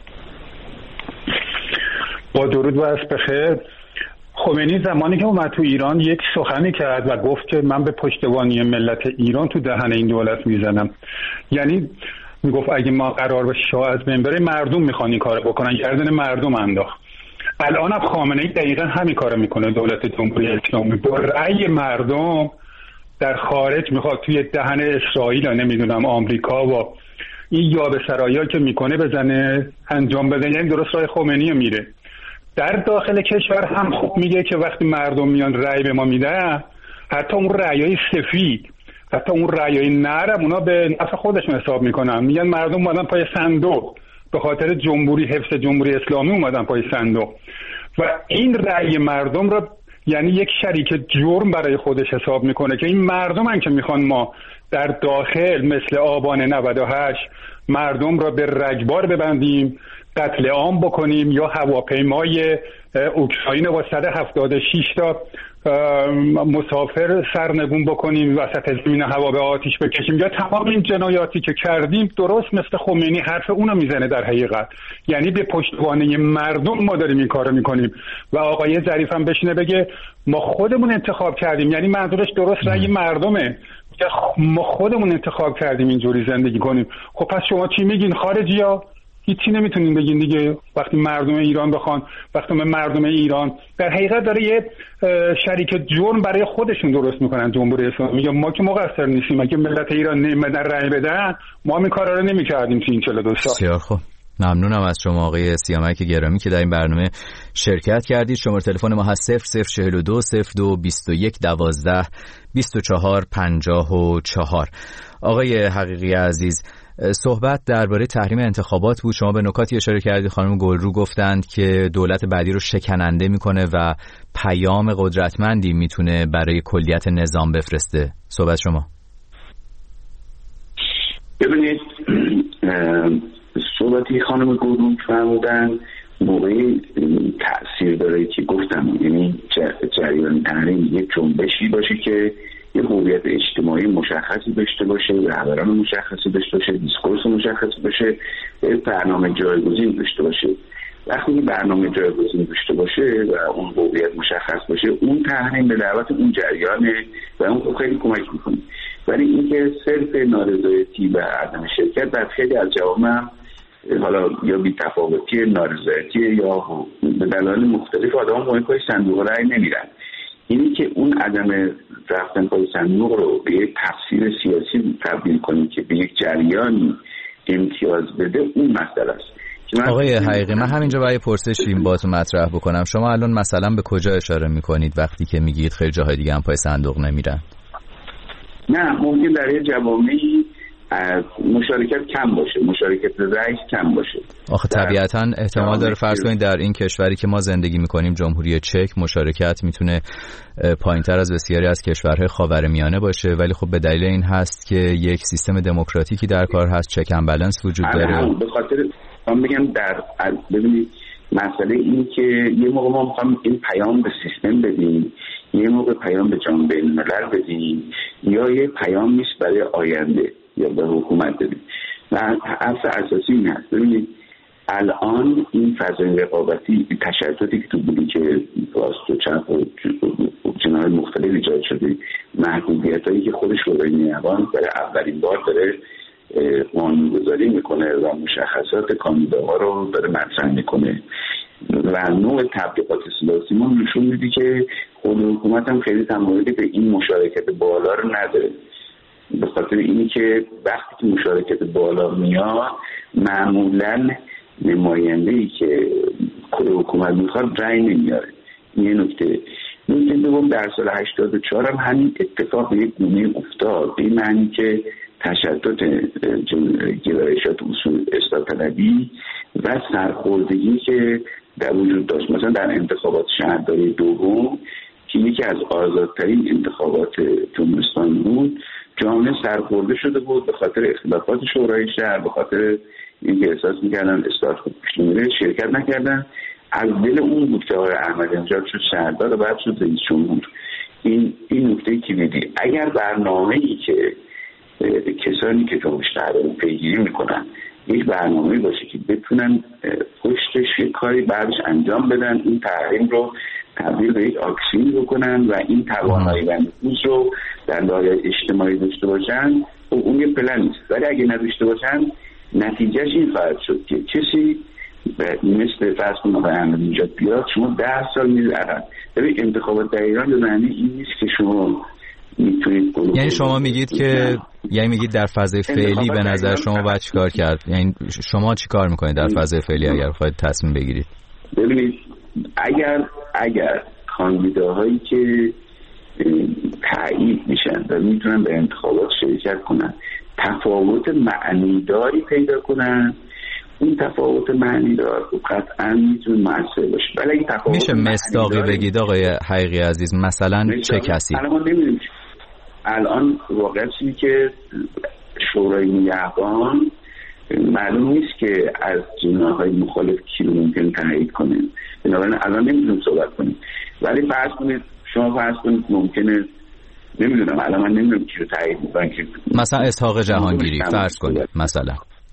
با درود و عصر بخیر. خمینی زمانی که اومد تو ایران یک سخنی کرد و گفت که من به پشتوانی ملت ایران تو دهن این دولت میزنم. یعنی میگفت اگه ما قرار باشه شاه از بین بره مردم میخوان این کارو بکنن، گردن مردم انداخت. الان هم خامنه‌ای دقیقاً همین کارو میکنه. دولت جمهوری اسلامی با رأی مردم در خارج میخواد توی دهن اسرائیل و نمیدونم آمریکا و این یابسرایی‌ها که میکنه بزنه، انجام بده. یعنی درست راه خمینی میره. در داخل کشور هم خوب میگه که وقتی مردم میان رأی به ما میدن، حتی اون رأیای سفید، حتی اون رأیای نرم، اونا به نفع خودشون حساب میکنن. میگن مردم اومدن پای صندوق، به خاطر جمهوری، حفظ جمهوری اسلامی اومدن پای صندوق و این رأی مردم را یعنی یک شریک جرم برای خودش حساب میکنه که این مردمن که میخوان ما در داخل مثل آبان 98 مردم را به رگبار ببندیم، قتل عام بکنیم یا هواپیمای اوکراین با 176 تا مسافر سرنگون بکنیم وسط زمین هوا به آتیش بکشیم، یا تمام این جنایاتی که کردیم. درست مثل خمینی حرف اونو میزنه در حقیقت، یعنی به پشتوانه مردم ما داریم این کارو میکنیم و آقای ظریف هم بشینه بگه ما خودمون انتخاب کردیم، یعنی منظورش درست رأی مردمه، ما خودمون انتخاب کردیم اینجوری زندگی کنیم. خب پس شما چی میگین خارجی‌ها؟ هیچی نمیتونین بگین دیگه. وقتی مردم ایران بخوان، وقتی مردم ایران در حقیقت داره یه شریک جرم برای خودشون درست میکنن جمهوری اسلامی. میگه ما که مقصر نیستیم، اگه ملت ایران نمیدن رأی بدن ما این کارا رو نمیکردیم تو این 42 سال. بسیار خوب، ممنونم از شما آقای سیامک گرامی که در این برنامه شرکت کردید. شماره تلفن ما هست 0042 02 21 12 24 54. آقای حقیقی عزیز، صحبت درباره تحریم انتخابات بود. شما به نکاتی اشاره کردید. خانم گلرو گفتند که دولت بعدی رو شکننده میکنه و پیام قدرتمندی میتونه برای کلیت نظام بفرسته. صحبت شما. ببینید، صحبتی خانم گلرو فرمودن موقعی تأثیر داره که گفتم، یعنی جریان تحریم یک جنبشی باشه که یه هویت اجتماعی مشخصی داشته باشه، رهبران مشخصی داشته باشه، دیسکورس مشخصی باشه، برنامه جایگزین داشته باشه. وقتی برنامه جایگزین داشته باشه و اون هویت مشخص باشه، اون تحریم به دعوت اون جریانه و اون خیلی کمک میکنه. ولی اینکه صرف نارضایتی و عدم شرکت در خیلی از جوامع حالا یا بی‌تفاوتی نارضایتی یا به دلایل مختلف آدم‌ها پای صندوق رأی نمیرن. اینی که اون عدم رفتن پای صندوق رو به یک تفسیر سیاسی تبدیل کنیم که به یک جریان امتیاز بده، اون مسئله است. آقای حقیقی، من همینجا برای پرسشی باهاتون مطرح بکنم. شما الان مثلا به کجا اشاره میکنید وقتی که میگید خیلی جاهای دیگه هم پای صندوق نمیرن؟ نه، ممکن در یه جوامعی مشارکت کم باشه، مشارکت رئیس کم باشه. آخه طبیعتاً احتمال داره فرض کنید در این کشوری که ما زندگی میکنیم، جمهوری چک، مشارکت میتونه پایینتر از بسیاری از کشورهای خاورمیانه باشه، ولی خب به دلیل این هست که یک سیستم دموکراتیکی در کار هست، چک اند بالانس وجود داره. به خاطر من میگم ببینید مسئله این که یه موقع ما میخوام این پیام به سیستم بدیم، یه موقع پیام به جامعه بین‌الملل بدیم، یا یه پیام نیست برای آینده یا به حکومت بدیم. و اصل اساسی این هست. ببینید الان این فضای رقابتی، تشددی که تو بودی که راست و چپ و جناح مختلف ایجاد شده، محدودیتایی که خودش رو نیابان برای اولین بار داره قانون‌گذاری میکنه و مشخصات کاندیداها رو داره مطرح میکنه و نوع تبلیغات سیاسی ما نشون میده که خود حکومت هم خیلی تمایلی به این مشارکت بالا رو نداره. به خاطر اینی که وقتی که مشارکت بالا میاد، معمولاً نماینده‌ای که خود حکومت میخواد رأی نمیاره. یه نکته دوم، در سال 84 هم همین اتفاق به یک گونه افتاد، به این معنی که تشدد گرایشات اصول اصلاح طلبی و سرخوردگی که در وجود داشت، مثلا در انتخابات شهرداری دوم که یکی از آزادترین انتخابات جمهوری بود، جامعه سرخورده شده بود به خاطر اختلافات شورای شهر، به خاطر اینکه احساس میکردن اصلاحات خوب پیش نمیره، شرکت نکردن. از دل اون بود که آقای احمدی نژاد شد شهردار و بعد شد رئیس جمهور. این نکته کلیدی. اگر برنامه‌ای که کسانی که جنبش تحریم پیگیری میکنن یک برنامه‌ای باشه که بتونن پشتش یک کاری بعدش انجام بدن، این تحریم رو تبدیل به یک آکسیون بکنن و این توانایی و نفوذ رو در دایره اجتماعی داشته باشن، خب اون یه پلن نیست. ولی اگه نداشته باشن نتیجهش این خواهد شد که کسی مثل فرض کنید آقای احمدی نژاد بیاد، شما 10 سال میذارن. ببین انتخابات در ایران به معنی این نیست که شما میتونید، یعنی شما میگید که میگید در فاز فعلی به نظر شما باید چیکار کرد؟ یعنی شما چیکار میکنید در فاز فعلی اگر بخواید تصمیم بگیرید؟ ببینید اگر کاندیداهایی که تایید میشن و میتونن به انتخابات شرکت کنن تفاوت معنیداری پیدا کنن، این تفاوت معنی دار قطعا میتونه مؤثر باشه. ولی تفاوت میشه مصداقی بگید آقای حقیقی عزیز، مثلا چه کسی؟ الان واقعیتی که شورای نگهبان معلوم نیست که از جناح‌های مخالف کی رو ممکن تایید کنه، بنابراین الان نمیتونیم صحبت کنیم. ولی شما فرض کنید ممکنه، نمیدونم الان من نمیدونم کی رو تایید میکنن، مثلا اسحاق جهانگیری فرض کنید، مثلا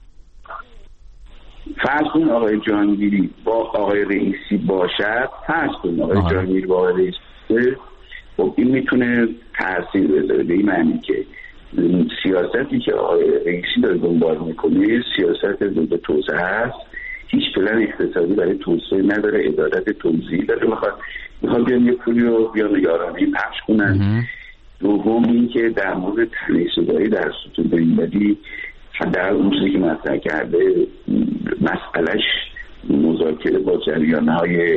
فرض کنید آقای جهانگیری با آقای رئیسی باشد، فرض کنید آقای جهانگیری با آقای رئیسی، خب این میتونه تاثیر بذاره به این معنی که سیاستی که آقای رئیسی داره دنبال میکنه سیاست ضد توسعه است، هیچ پلن اقتصادی برای توسعه نداره، عدالت توزیعی داره، میخواد بیان یه پولی رو بیان یارانه‌ای پخش کنن. دوم این که در مورد تنیس‌داری در ستون بین‌المللی حداقل اون چیزی که مطرح کرده مسئلهش مذاکره با جریان‌های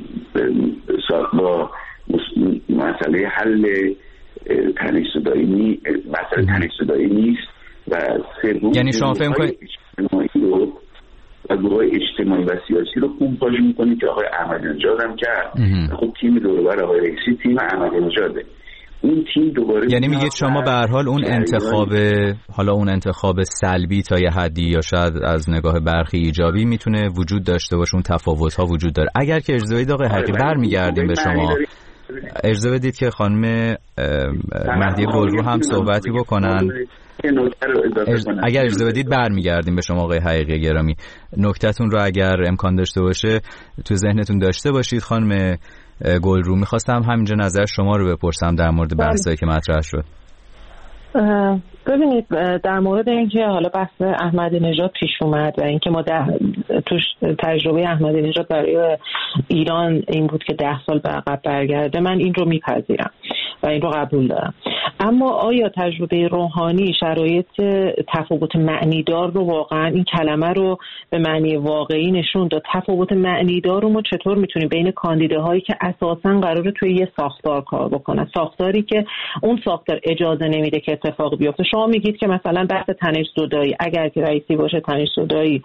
با مسئله حل تنیس‌داری نیست. و سوم یعنی شما فهم کنید و گروه اجتماعی و سیاسی رو کمپاژ می‌کنه که آقای احمدی‌نژاد هم کرد. خب تیم دور و بر آقای رئیسی تیم احمدی‌نژاده. اون تیم دوباره یعنی میگید شما به هر حال اون انتخاب سلبی تا یه حدی یا شاید از نگاه برخی ایجابی میتونه وجود داشته باشه، اون تفاوت‌ها وجود داره. اگر که اجازه بدید آقای حقیقی برمیگردیم به شما، اجازه بدید که خانم مهدی گلرو هم صحبتی بکنن. اگر اجازه بدید برمیگردیم به شما آقای حقیقی گرامی. نکته‌تون رو اگر امکان داشته باشه تو ذهنتون داشته باشید. خانم گلرو میخواستم همینجا نظر شما رو بپرسم در مورد بحثایی که مطرح شد. ببینید در مورد اینکه حالا بحث احمدی‌نژاد پیش اومد و اینکه ما توش تجربه احمدی‌نژاد برای ایران این بود که 10 سال به عقب برگرده، من این رو میپذیرم و این رو قبول دارم. اما آیا تجربه روحانی شرایط تفاوت معنیدار رو واقعا این کلمه رو به معنی واقعی نشون داد؟ تفاوت معنیدار رو ما چطور میتونیم بین کاندیداهایی که اساساً قراره توی یه ساختار کار بکنن، ساختاری که اون ساختار اجازه نمیده که اتفاق بیفته؟ شما میگید که مثلا بحث تنش‌زدایی اگر که رئیسی باشه تنش‌زدایی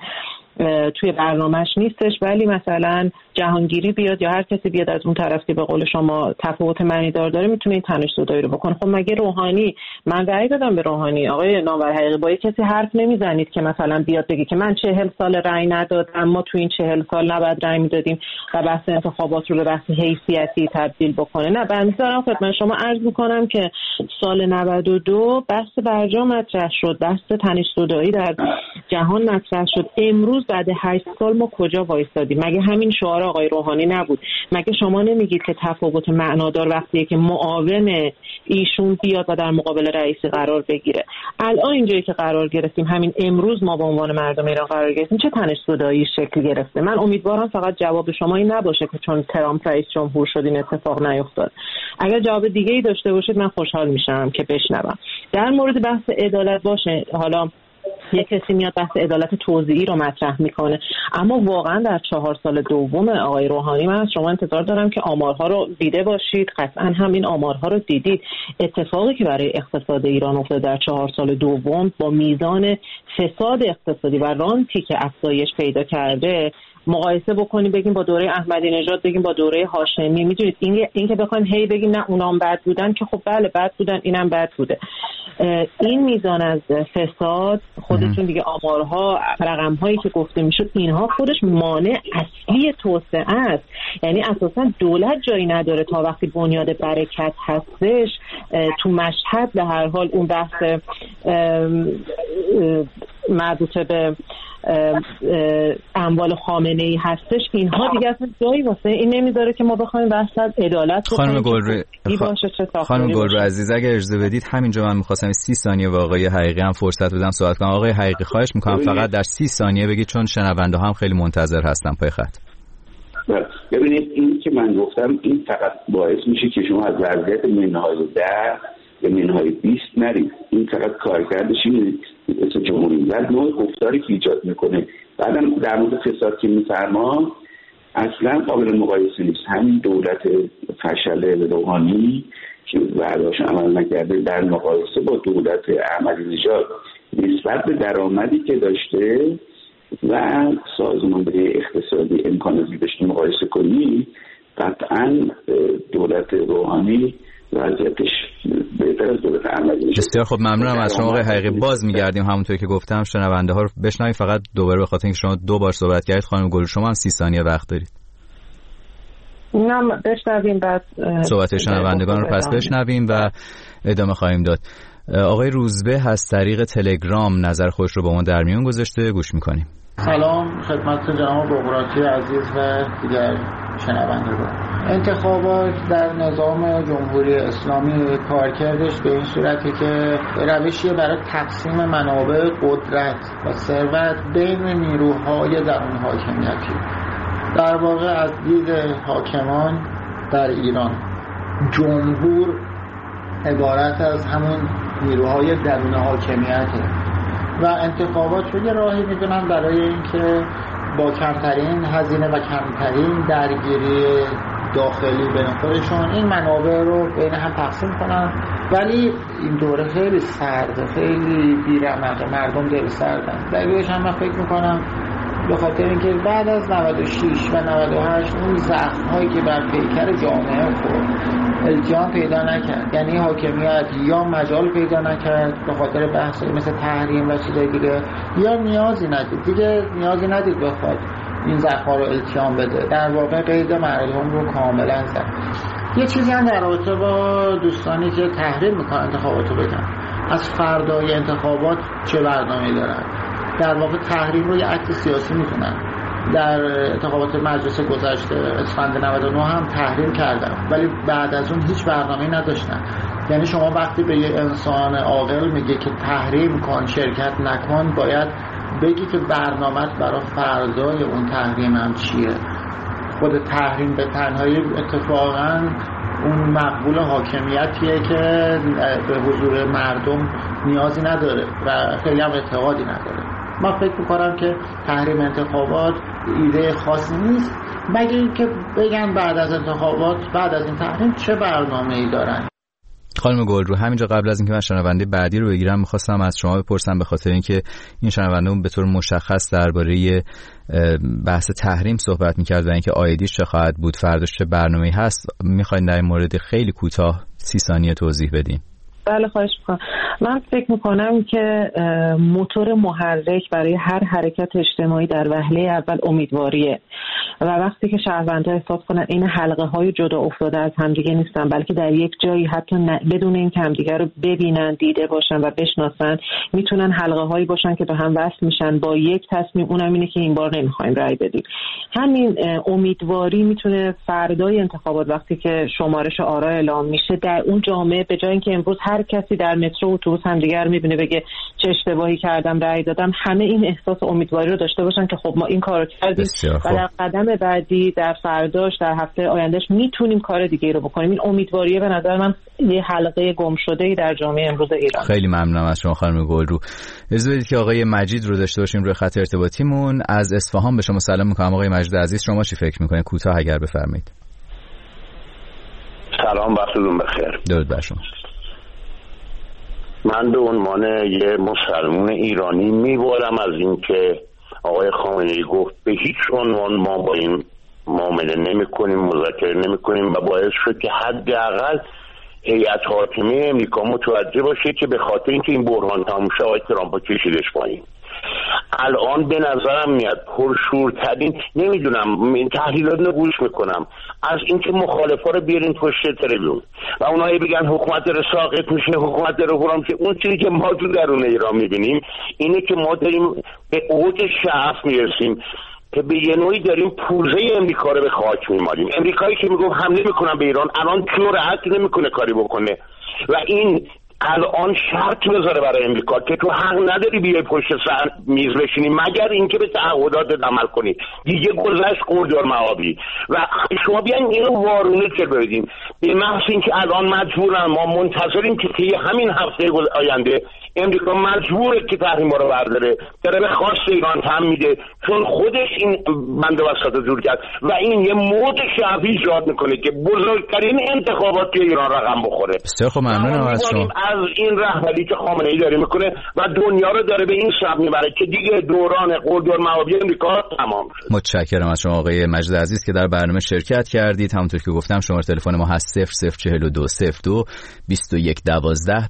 توی برنامهش نیستش، ولی مثلا جهانگیری بیاد یا هر کسی بیاد از اون طرف که به قول شما تفاوت معنیدار داره میتونه این تنش‌زدایی رو بکنه. خب مگه روحانی، من رأی دادم به روحانی، آقای نامور حقیقی، با کسی حرف نمیزنید که مثلا بیاد بگه که من 40 سال رأی ندادم، ما تو این 40 سال نباید رأی میدادیم و بحث انتخابات رو به بحث حیثیتی تبدیل بکنه. نه، من دارم خدمت شما عرض میکنم که سال 92 بحث برجام مطرح شد، بحث تنش‌زدایی در جهان مطرح شد. امروز بعد 8 سال ما کجا وایسادیم؟ مگه همین شعار آقای روحانی نبود؟ مگه شما نمیگید که تفاوت معنادار وقتیه که معاون ایشون بیاد و در مقابل رئیسی قرار بگیره؟ الان اینجایی که قرار گرفتیم، همین امروز ما به عنوان مردم ایران قرار گرفتیم، چه تنش‌زدایی شکل گرفته؟ من امیدوارم فقط جواب شما این نباشه که چون ترامپ رئیس جمهور شد این اتفاق نیفتاد. اگر جواب دیگه‌ای داشته باشید من خوشحال میشم که بشنوم. در مورد بحث عدالت باشه، حالا یک کسی میاد بحث عدالت توزیعی رو مطرح میکنه، اما واقعا در 4 سال دوم آقای روحانی من از شما انتظار دارم که آمارها رو دیده باشید، قطعا هم این آمارها رو دیدید. اتفاقی که برای اقتصاد ایران افتاد در 4 سال دوم با میزان فساد اقتصادی و رانتی که افزایش پیدا کرده مقایسه بکنیم، بگیم با دوره احمدی نژاد، بگیم با دوره هاشمی، میدونید این که بخوایم هی بگیم نه اونام بد بودن، که خب بله بد بودن، اینم بد بوده. این میزان از فساد خودتون دیگه آمارها، رقم‌هایی که گفته میشد، اینها خودش مانع اصلی توسعه است. یعنی اساسا دولت جایی نداره تا وقتی بنیاد برکت هستش. تو مشهد به هر حال اون بحث مربوط به اموال خامنه‌ای هستش، اینها دیگه اصلا جایی واسه این نمیذاره که ما بخوایم بحث از عدالت خانم گلرو عزیز، اگر اجازه بدید همینجا من می‌خواستم 30 ثانیه با آقای حقیقی هم فرصت بدم صحبت کنم. آقای حقیقی خواهش می‌کنم فقط در 30 ثانیه بگید، چون شنونده هم خیلی منتظر هستن پای خط. ببینید این که من گفتم این فقط باعث میشه که شما از وضعیت منهای 10 به منهای 20 نرید. این فقط کارکردش اینه که جمهوری ملت نوع گفتاری که ایجاد میکنه. بعدم در مورد فساد که میفرما اصلا قابل مقایسه نیست. همین دولت فشل روحانی که وعده‌اش عمل نکرده در مقایسه با دولت احمدی نژاد نسبت به درآمدی که داشته و سازماندهی اقتصادی امکان زیادش مقایسه کنی، قطعا دولت روحانی وضعیتش بهتر از دولت احمدی میشه. بسیار خب، ممنونم از شما آقای حقیقی. باز میگردیم همونطور که گفتم شنونده ها رو بشنویم. فقط دوباره به خاطر اینکه شما 2 بار صحبت کردید خانم گلرو، شما هم 30 ثانیه وقت دارید. نه بشنویم بعد صحبت شنوندگان رو پس بشنویم و ادامه خواهیم داد. آقای روزبه از طریق تلگرام نظر خودش رو با ما در میون گذاشته، گوش میکنیم. سلام خدمت جناب بغراتی عزیز و دیگر شنوندگان. انتخابات در نظام جمهوری اسلامی کارکردش به این صورتی که روشی برای تقسیم منابع قدرت و ثروت بین نیروهای درون حاکمیتی. در واقع از دید حاکمان در ایران جمهور عبارت از همون نیروهای درون حاکمیته و انتخابات رو یه راهی میدونن برای اینکه با کمترین هزینه و کمترین درگیری داخلی بین خودشون این منابع رو بین هم تقسیم کنن. ولی این دوره خیلی سرده، خیلی بی‌رمقه، مردم دل سردن. دلیلش هم من فکر میکنم به خاطر اینکه بعد از 96 و 98 اون زخم‌هایی که بر پیکر جامعه خورد التیام پیدا نکرد، یعنی حاکمیت یا مجال پیدا نکرد به خاطر بحث مثل تحریم و چیزای دیگه، یا نیازی ندید بخواد این زخم‌ها رو التیام بده. در واقع قید مردم رو کاملا زد. یه چیزی هم در رابطه با دوستانی که تحریم میکنن انتخابات رو بگم، از فردای انتخابات چه برنامه‌ای دارن. در واقع تحریم رو یه عکس سیاسی میکنن. در انتخابات مجلس گذشته اسفند 99 هم تحریم کردن، ولی بعد از اون هیچ برنامه‌ای نداشتن. یعنی شما وقتی به یه انسان عاقل میگه که تحریم کن، شرکت نکن، باید بگی که برنامه‌ت برای فردای اون تحریم هم چیه. خود تحریم به تنهایی اتفاقاً اون مقبول حاکمیتیه که به حضور مردم نیازی نداره و خیلی هم اعتقادی نداره. من فکر میکنم که تحریم انتخابات ایده خاصی نیست، مگه اینکه بگن بعد از انتخابات، بعد از این تحریم چه برنامه‌ای دارن. خانم گلرو، همینجا قبل از اینکه من شنونده بعدی رو بگیرم می‌خواستم از شما بپرسم، به خاطر اینکه این شنونده به طور مشخص درباره بحث تحریم صحبت می‌کرد و اینکه آیدیش چه خواهد بود، فرداش چه برنامه‌ای هست، می‌خواید در این مورد خیلی کوتاه 30 ثانیه توضیح بدین؟ بله خواهش میکنم. من فکر میکنم که موتور محرک برای هر حرکت اجتماعی در وهله اول امیدواریه و وقتی که شهروندها احساس کنن این حلقه های جدا افتاده از همدیگه نیستن، بلکه در یک جایی حتی بدون این که همدیگه رو ببینن، دیده باشن و بشناسن، میتونن حلقه هایی باشن که به هم وصل میشن با یک تصمیم، اونم اینه که این بار نمیخوایم رأی بدیم. همین امیدواری میتونه فردای انتخابات وقتی که شمارش آرا اعلام میشه در اون جامعه، به جای اینکه امروز هر کسی در مترو و اتوبوس همدیگر میبینه بگه چه اشتباهی کردم رأی دادم، همه این احساس امیدواری رو داشته باشن که خب ما این کارو کردیم و در قدم بعدی، در فرداش، در هفته آیندهش میتونیم کار دیگه رو بکنیم. این امیدواریه به نظر من یه حلقه گم شده‌ای در جامعه امروز ایران. خیلی ممنونم از شما خانم گلرو. اجازه بدید که آقای مجید رو داشته باشیم روی خط ارتباطیمون. از اصفهان به شما سلام می‌کنم آقای مجید عزیز، شما چی فکر می‌کنید؟ کوتاه اگر بفرمایید. سلام، وقتتون بخیر. درود بر شما. من به عنوان یه مسلمان ایرانی میبارم از این که آقای خامنه‌ای گفت به هیچ عنوان ما با این معامله نمی‌کنیم، مذاکره نمی‌کنیم و باعث شد که حداقل هیئت حاکمه امریکا متوجه باشه که به خاطر اینکه این بحران تموم شه آقای ترامپ کشیدش پایین. الان به نظرم میاد پرشورترین، نمیدونم این تحلیلات رو گوش میکنم، از اینکه مخالفا رو بیارین پشت تریبون و اونایی بگن حکومت رو ساقط میشه، حکومت رو برام، که اون چیزی که ما تو درون ایران میبینیم اینه که ما داریم به اوج شعف میرسیم که به یه نوعی داریم پوزه امریکا رو به خاک میمالیم. امریکایی که میگفت حمله میکنن به ایران الان جرأت نمیکنه کاری بکنه و این الان شرط بذاره برای امریکا که تو حق نداری بیای پشت سر میز بشینی مگر اینکه به تعهدات عمل کنی. دیگه گذشت قلدر معابی و شما بیاین اینو وارونه چه بدین. به محض اینکه الان مجبورن، ما منتظریم که طی همین هفته آینده امریکا مجبوره که تحریما رو برداره، داره به خواست ایران تم میده چون خودش این بند وسط رو جور کرد و این یه موج شعبی ایجاد میکنه که بزرگترین انتخابات ایران رقم بخوره. بسیار خب، ممنونم از شما. از این رهبری که خامنه‌ای داره میکنه و دنیا رو داره به این سمت میبره که دیگه دوران قلدرمآبی امریکا تمام شد. متشکرم از شما آقای مجید عزیز که در برنامه شرکت کردید. همونطور که گفتم شماره تلفن ما هست 004202 2112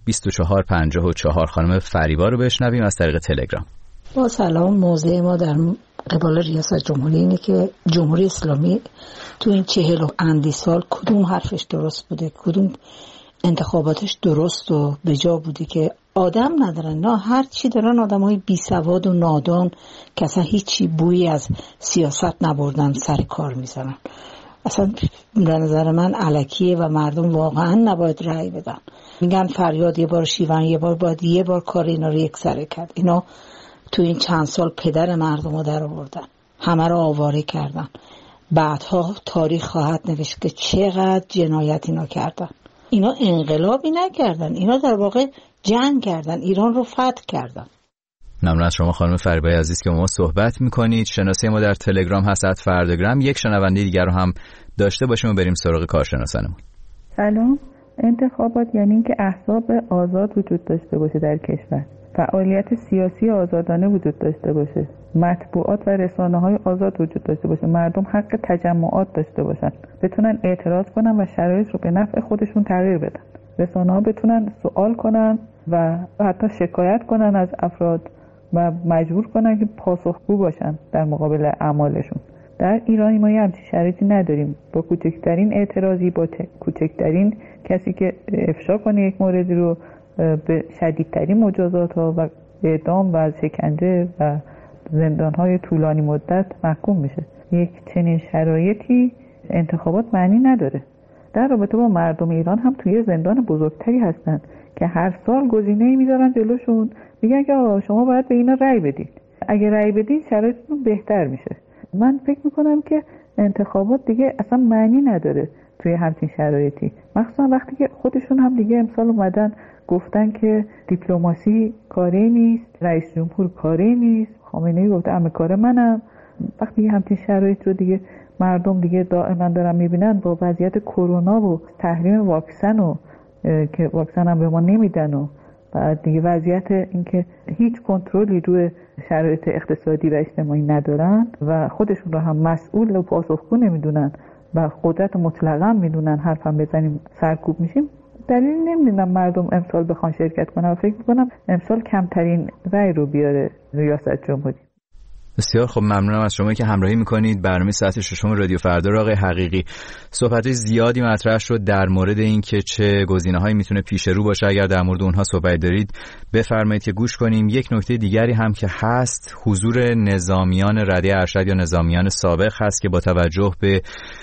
2454. خانم فریبا رو بشنویم از طریق تلگرام. با سلام، موضوع ما در قبال ریاست جمهوری اینه که جمهوری اسلامی تو این 40 و اندی سال کدوم حرفش درست بوده، کدوم انتخاباتش درست و بجا بوده که آدم ندارن، نه هر چی دارن آدمای بی سواد و نادان که اصلا هیچی بویی از سیاست نبردن سر کار میزنن. اصلا به نظر من الکیه و مردم واقعا نباید رأی بدن. میگن فریاد یه بار شیون یه بار باید یه بار کار اینا رو یک سره کرد. اینا تو این چند سال پدر مردم رو در آوردن، همه رو آواره کردن. بعدها تاریخ خواهد نوشت که چقدر جنایت اینا کردن. اینا انقلابی نکردن، اینا در واقع جنگ کردن، ایران رو فتح کردن. ممنون از شما خانم فریبای عزیز که با ما صحبت میکنید. شناسی ما در تلگرام هست @فردگرام. یک شنونده دیگر رو هم داشته باشیم و بریم سراغ کارشناسانمون. سلام. انتخابات یعنی اینکه احزاب آزاد وجود داشته باشه در کشور، فعالیت سیاسی آزادانه وجود داشته باشه، مطبوعات و رسانه‌های آزاد وجود داشته باشه، مردم حق تجمعات داشته باشن، بتونن اعتراض کنن و شرایط رو به نفع خودشون تغییر بدن، رسانه‌ها بتونن سوال کنن و حتی شکایت کنن از افراد و مجبور کنن که پاسخگو باشن در مقابل اعمالشون. در ایران ما همچین شرایطی نداریم. با کوچکترین اعتراضی، با کوچکترین کسی که افشا کنه یک موردی رو به شدیدترین مجازات ها و اعدام و شکنجه و زندان های طولانی مدت محکوم میشه. یک چنین شرایطی انتخابات معنی نداره. در رابطه با مردم ایران هم توی زندان بزرگتری هستن که هر سال گزینه‌ای میذارن جلوشون، میگن که شما باید به اینا رأی بدید. اگه رأی بدید شرایطتون بهتر میشه. من فکر میکنم که انتخابات دیگه اصلا معنی نداره توی همچین شرایطی، مخصوصا وقتی که خودشون هم دیگه امسال اومدن گفتن که دیپلماسی کاری نیست، رئیس جمهور کاری نیست، خامنه‌ای گفته همه کار منم. وقتی همچین شرایط رو دیگه مردم دیگه دائما دارن میبینن با وضعیت کرونا و تحریم واکسن و که واکسن هم به ما نمیدن و بعد دیگه وضعیت اینکه هیچ کنترلی روی شرایط اقتصادی و اجتماعی ندارن و خودشون رو هم مسئول و پاسخگو نمیدونن و قدرت مطلقا میدونن، حرفم بزنیم سرکوب میشیم، دلیل نمیدونم مردم امسال بخوان شرکت کنن و فکر میکنم امسال کمترین رأی رو بیاره ریاست جمهوری. بسیار خب، ممنونم از شما که همراهی میکنید. برنامه ساعت 6 رادیو فردا رو آقای حقیقی صحبت زیادی مطرح شد در مورد این که چه گزینه‌هایی میتونه پیش رو باشه. اگر در مورد اونها صحبت دارید بفرمایید که گوش کنیم. یک نکته دیگری هم که هست حضور نظامیان رده ارشد یا نظامیان سابق هست که با توجه به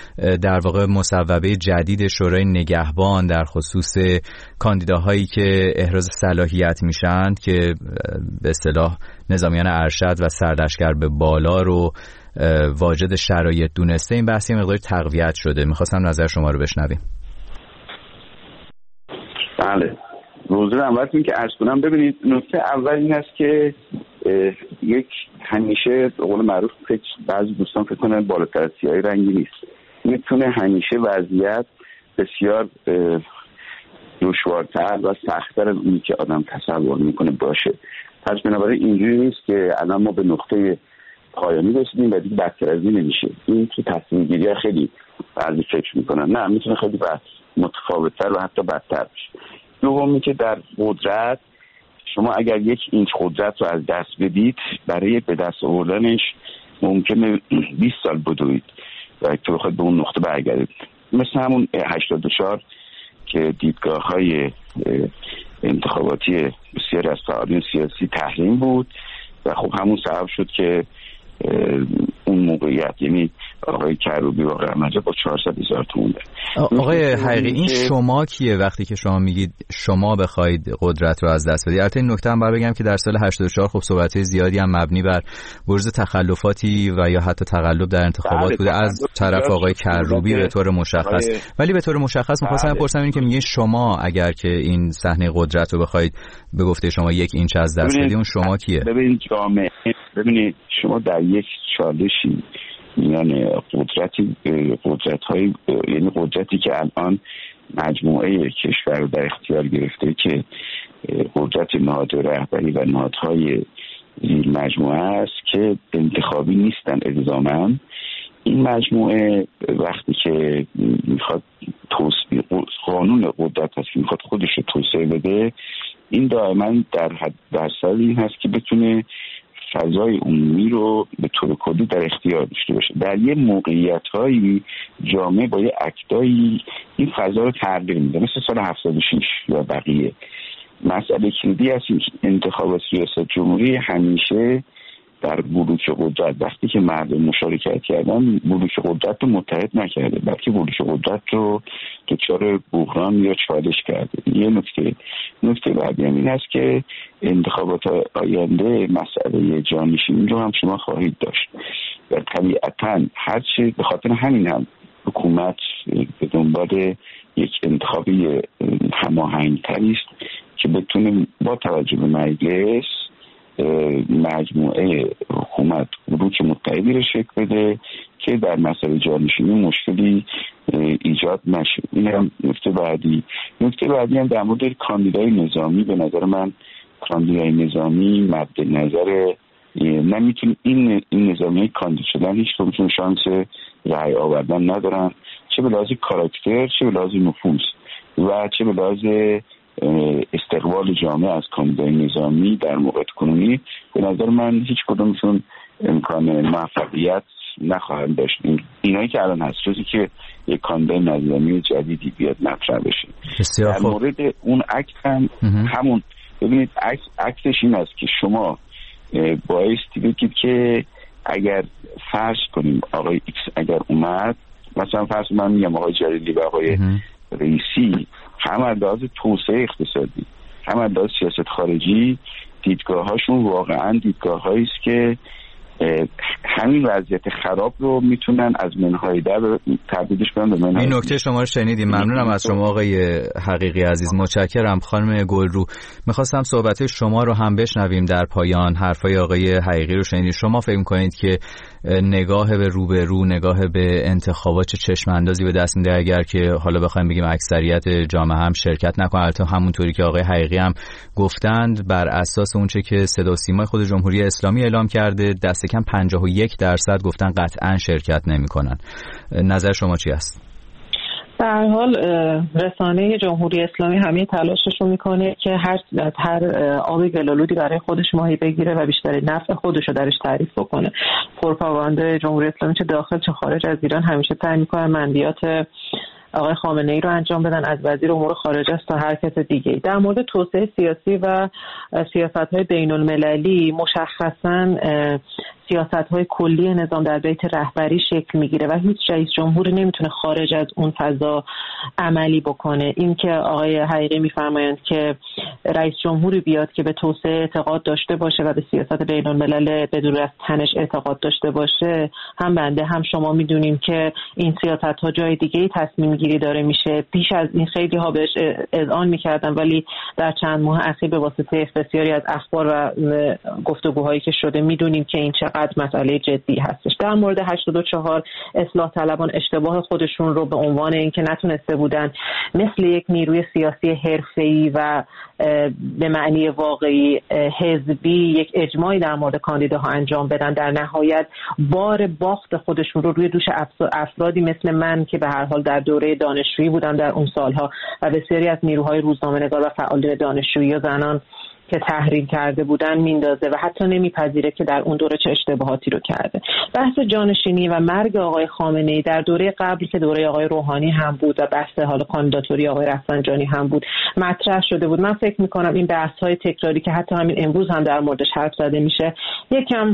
در واقع مصوبه جدید شورای نگهبان در خصوص کاندیداهایی که احراز صلاحیت میشن که به اصطلاح نظامیان ارشد و سرلشکر به بالا رو واجد شرایط دونسته، این بحثی مقدار تقویت شده. میخواستم نظر شما رو بشنویم. بله، موضوع اول که عرض کنم، ببینید نکته اول این است که یک همیشه به قول معروف بعضی دوستان فکر کنن بالاتر از سیاهی رنگی نیست. میتونه همیشه وضعیت بسیار دشوارتر و سخت‌تر از اونی که آدم تصور میکنه باشه. پس بنابراین اینجوری نیست که الان ما به نقطه پایانی رسیدیم و دیگه بدتر از این نمیشه. این تو تصمیم گیری خیلی بعضی فکر میکنن، نه، میتونه خیلی متفاوت‌تر و حتی بدتر بشه. دومی که در قدرت شما اگر 1 اینچ قدرت رو از دست بدید، برای به دست آوردنش ممکنه 20 سال بدوید و تو بخواید به اون نقطه برگردید. مثل همون 84 که دیدگاه‌های انتخاباتی بسیاری از فعالین سیاسی تحریم بود و خب همون سبب شد که اون موقعیت، یعنی آقای کروبی واقعا مجا با 400,000 تومان. آقای حقیقی، این شما کیه وقتی که شما میگید شما بخواید قدرت رو از دست بدید؟ البته این نکته هم باید بگم که در سال 84 خب صحبت‌های زیادی هم مبنی بر بروز تخلفاتی و یا حتی تقلب در انتخابات بوده از طرف آقای کروبی به طور مشخص. ولی به طور مشخص می‌خواستم بپرسم این که میگه شما اگر که این صحنه قدرت رو بخواید به گفته شما 1 اینچ از دست بدید، اون شما کیه؟ ببینید جامعه، ببینید شما در یک چالشی میان قدرت‌های، یعنی قدرتی که الان مجموعه کشور رو در اختیار گرفته که قدرت نهاد رهبری و نهادهای مجموعه است که انتخابی نیستن الزاماً. این مجموعه وقتی که میخواد قانون قدرت هست که میخواد خودش رو توسعه بده، این دائما در سر این هست که بتونه فضای عمومی رو به طور کلی در اختیار داشته باشه. در یه موقعیت‌هایی جامعه با یه اکتایی این فضا رو تغییر میده، مثل سال 76 یا بقیه. مسئله کلیدی است انتخابات ریاست جمهوری همیشه در بلوک قدرت، وقتی که مردم مشارکت کردن، بلوک قدرت رو متحد نکرده، بلکه بلوک قدرت رو دچار بحران یا چالش کرده. یه نکته بعدی هم این است که انتخابات آینده مسئله جانشینی رو هم شما خواهید داشت و طبیعتاً هر چی به خاطر همین هم حکومت به دنبال یک انتخابی هماهنگ‌تری است که بتونه با توجه به مجلس مجموعه حکومت بلوک متحدی رو شکل بده که در مسئله جانشینی مشکلی ایجاد نشه. این هم نکته بعدی هم در مورد کاندیدای نظامی. به نظر من کاندیدای نظامی مد نظر نمیتونه این نظامی کاندید شدن هیچ کدومشون شانس رأی آوردن ندارن، چه به لحاظ کاراکتر، چه به لحاظ نفوذ و چه به لحاظ استقبال جامعه از کاندیدای نظامی در موقع کنونی. به نظر من هیچ کدومشون امکان موفقیت نخواهند داشت. اینایی که الان هست، روزی که یک کاندیدای نظامی جدیدی بیاد مطرح بشه. در مورد اون عکس هم همون، ببینید عکسش این است که شما بایستی بگید که اگر فرض کنیم آقای ایکس اگر اومد، مثلا فرض من میگم آقای جلیلی و آقای رئیسی، هم از لحاظ توسعه اقتصادی هم از لحاظ سیاست خارجی دیدگاه‌هاشون واقعا دیدگاه‌هایی است که همین وضعیت خراب رو میتونن از منهای در تبدیلش کنن به منهای. این نکته شما رو شنیدیم. ممنونم از شما آقای حقیقی عزیز. متشکرم. خانم گلرو، می‌خواستم صحبت شما رو هم بشنویم در پایان. حرفای آقای حقیقی رو شنیدید. شما فکر می‌کنید که نگاه به روبرو، نگاه به انتخابات چه چشم اندازی به دست میده اگر که حالا بخوایم بگیم اکثریت جامعه هم شرکت نکنه؟ البته همونطوری که آقای حقیقی هم گفتند بر اساس اونچه که صدا و سیمای خود جمهوری اسلامی اعلام کرده دست کم 51% گفتن قطعا شرکت نمی‌کنن. نظر شما چی است؟ در هر حال رسانه جمهوری اسلامی همه تلاشش رو میکنه که هر آب گلالودی برای خودش ماهی بگیره و بیشتر نفع خودش رو درش تعریف بکنه. پروپاگاندای جمهوری اسلامی چه داخل چه خارج از ایران همیشه سعی میکنن منبیات آقای خامنه‌ای رو انجام بدن، از وزیر امور خارجه تا هر کس دیگه. در مورد توسعه سیاسی و سیاست‌های بین‌المللی مشخصاً سیاست‌های کلی نظام در بیت رهبری شکل میگیره و هیچ رئیس جمهوری نمیتونه خارج از اون فضا عملی بکنه. این که آقای حقیقی میفرمایند که رئیس جمهوری بیاد که به توسعه اعتقاد داشته باشه و به سیاست بین‌الملل بدون از تنش اعتقاد داشته باشه، هم بنده هم شما میدونیم که این سیاست‌ها جای دیگه‌ای تصمیم گیری داره میشه. بیش از این خیلی ها بهش اذعان میکردن، ولی در چند ماه اخیر به واسطه بسیاری از اخبار و گفتگوهایی که شده میدونیم که این چقدر مسئله جدی هستش. در مورد 84 اصلاح طلبان اشتباه خودشون رو به عنوان اینکه نتونسته بودن مثل یک نیروی سیاسی حرفه‌ای و به معنی واقعی حزبی یک اجماعی در مورد کاندیداها انجام بدن، در نهایت بار باخت خودشون رو روی دوش افرادی مثل من که به هر حال در دوره دانشجویی بودم در اون سالها و بسیاری از نیروهای روزنامه‌نگار و فعالین دانشجویی و زنان که تحریم کرده بودن میندازه و حتی نمیپذیره که در اون دوره چه اشتباهاتی رو کرده. بحث جانشینی و مرگ آقای خامنه‌ای در دوره قبلی که دوره آقای روحانی هم بود و بحث حالا کاندیداتوری آقای رفسنجانی هم بود مطرح شده بود. من فکر میکنم این بحث‌های تکراری که حتی همین امروز هم در موردش حرف زده میشه یکم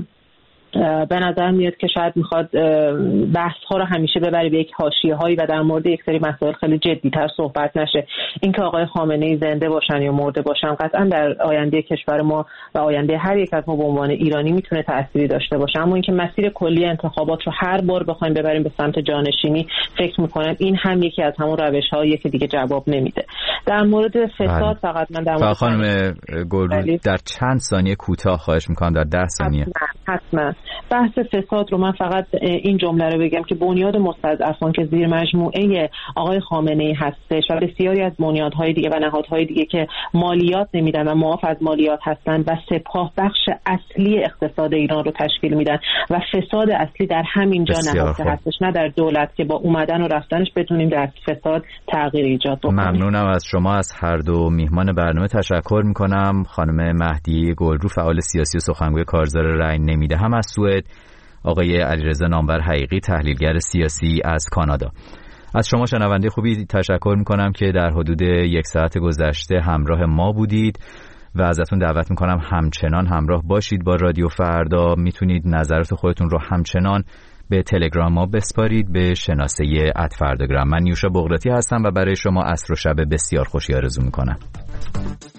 به نظر میاد که شاید میخواد بحث ها رو همیشه ببری به یک حاشیه هایی و در مورد یک سری مسائل خیلی جدی تر صحبت نشه. اینکه آقای خامنه‌ای زنده باشن یا مرده باشن قطعا در آینده کشور ما و آینده هر یک از ما به عنوان ایرانی میتونه تأثیری داشته باشه، اما اینکه مسیر کلی انتخابات رو هر بار بخوایم ببریم به سمت جانشینی فکر میکنم این هم یکی از همون روش‌هایی که دیگه جواب نمیده. در مورد فساد فقط من در مورد خانم گلرو در چند ثانیه کوتاه خواهش میکنم، در 10 ثانیه حتما بحث فساد رو من فقط این جمله رو بگم که بنیاد مستضعفان که زیر مجموعه آقای خامنه‌ای هستش و بسیاری از بنیادهای دیگه و نهادهای دیگه که مالیات نمیدن و معاف از مالیات هستن و سپاه بخش اصلی اقتصاد ایران رو تشکیل میدن و فساد اصلی در همین جا نهفته هستش، نه در دولت که با اومدن و رفتنش بتونیم در فساد تغییر ایجاد بکنیم. ممنونم از شما. از هر دو میهمان برنامه تشکر میکنم. خانم مهدیه گلرو فعال سیاسی و سخنگوی کارزار رأی نمیده هم از سوئد، آقای علیرضا نامور حقیقی تحلیلگر سیاسی از کانادا. از شما شنونده خوبی تشکر میکنم که در حدود 1 ساعت گذشته همراه ما بودید و ازتون دعوت میکنم همچنان همراه باشید با رادیو فردا. میتونید نظرات خودتون رو همچنان به تلگرام ما بسپارید به شناسه @فرداگرام. من نیوشا بغراتی هستم و برای شما عصر و شب بسیار خوشی آرزو میکنم.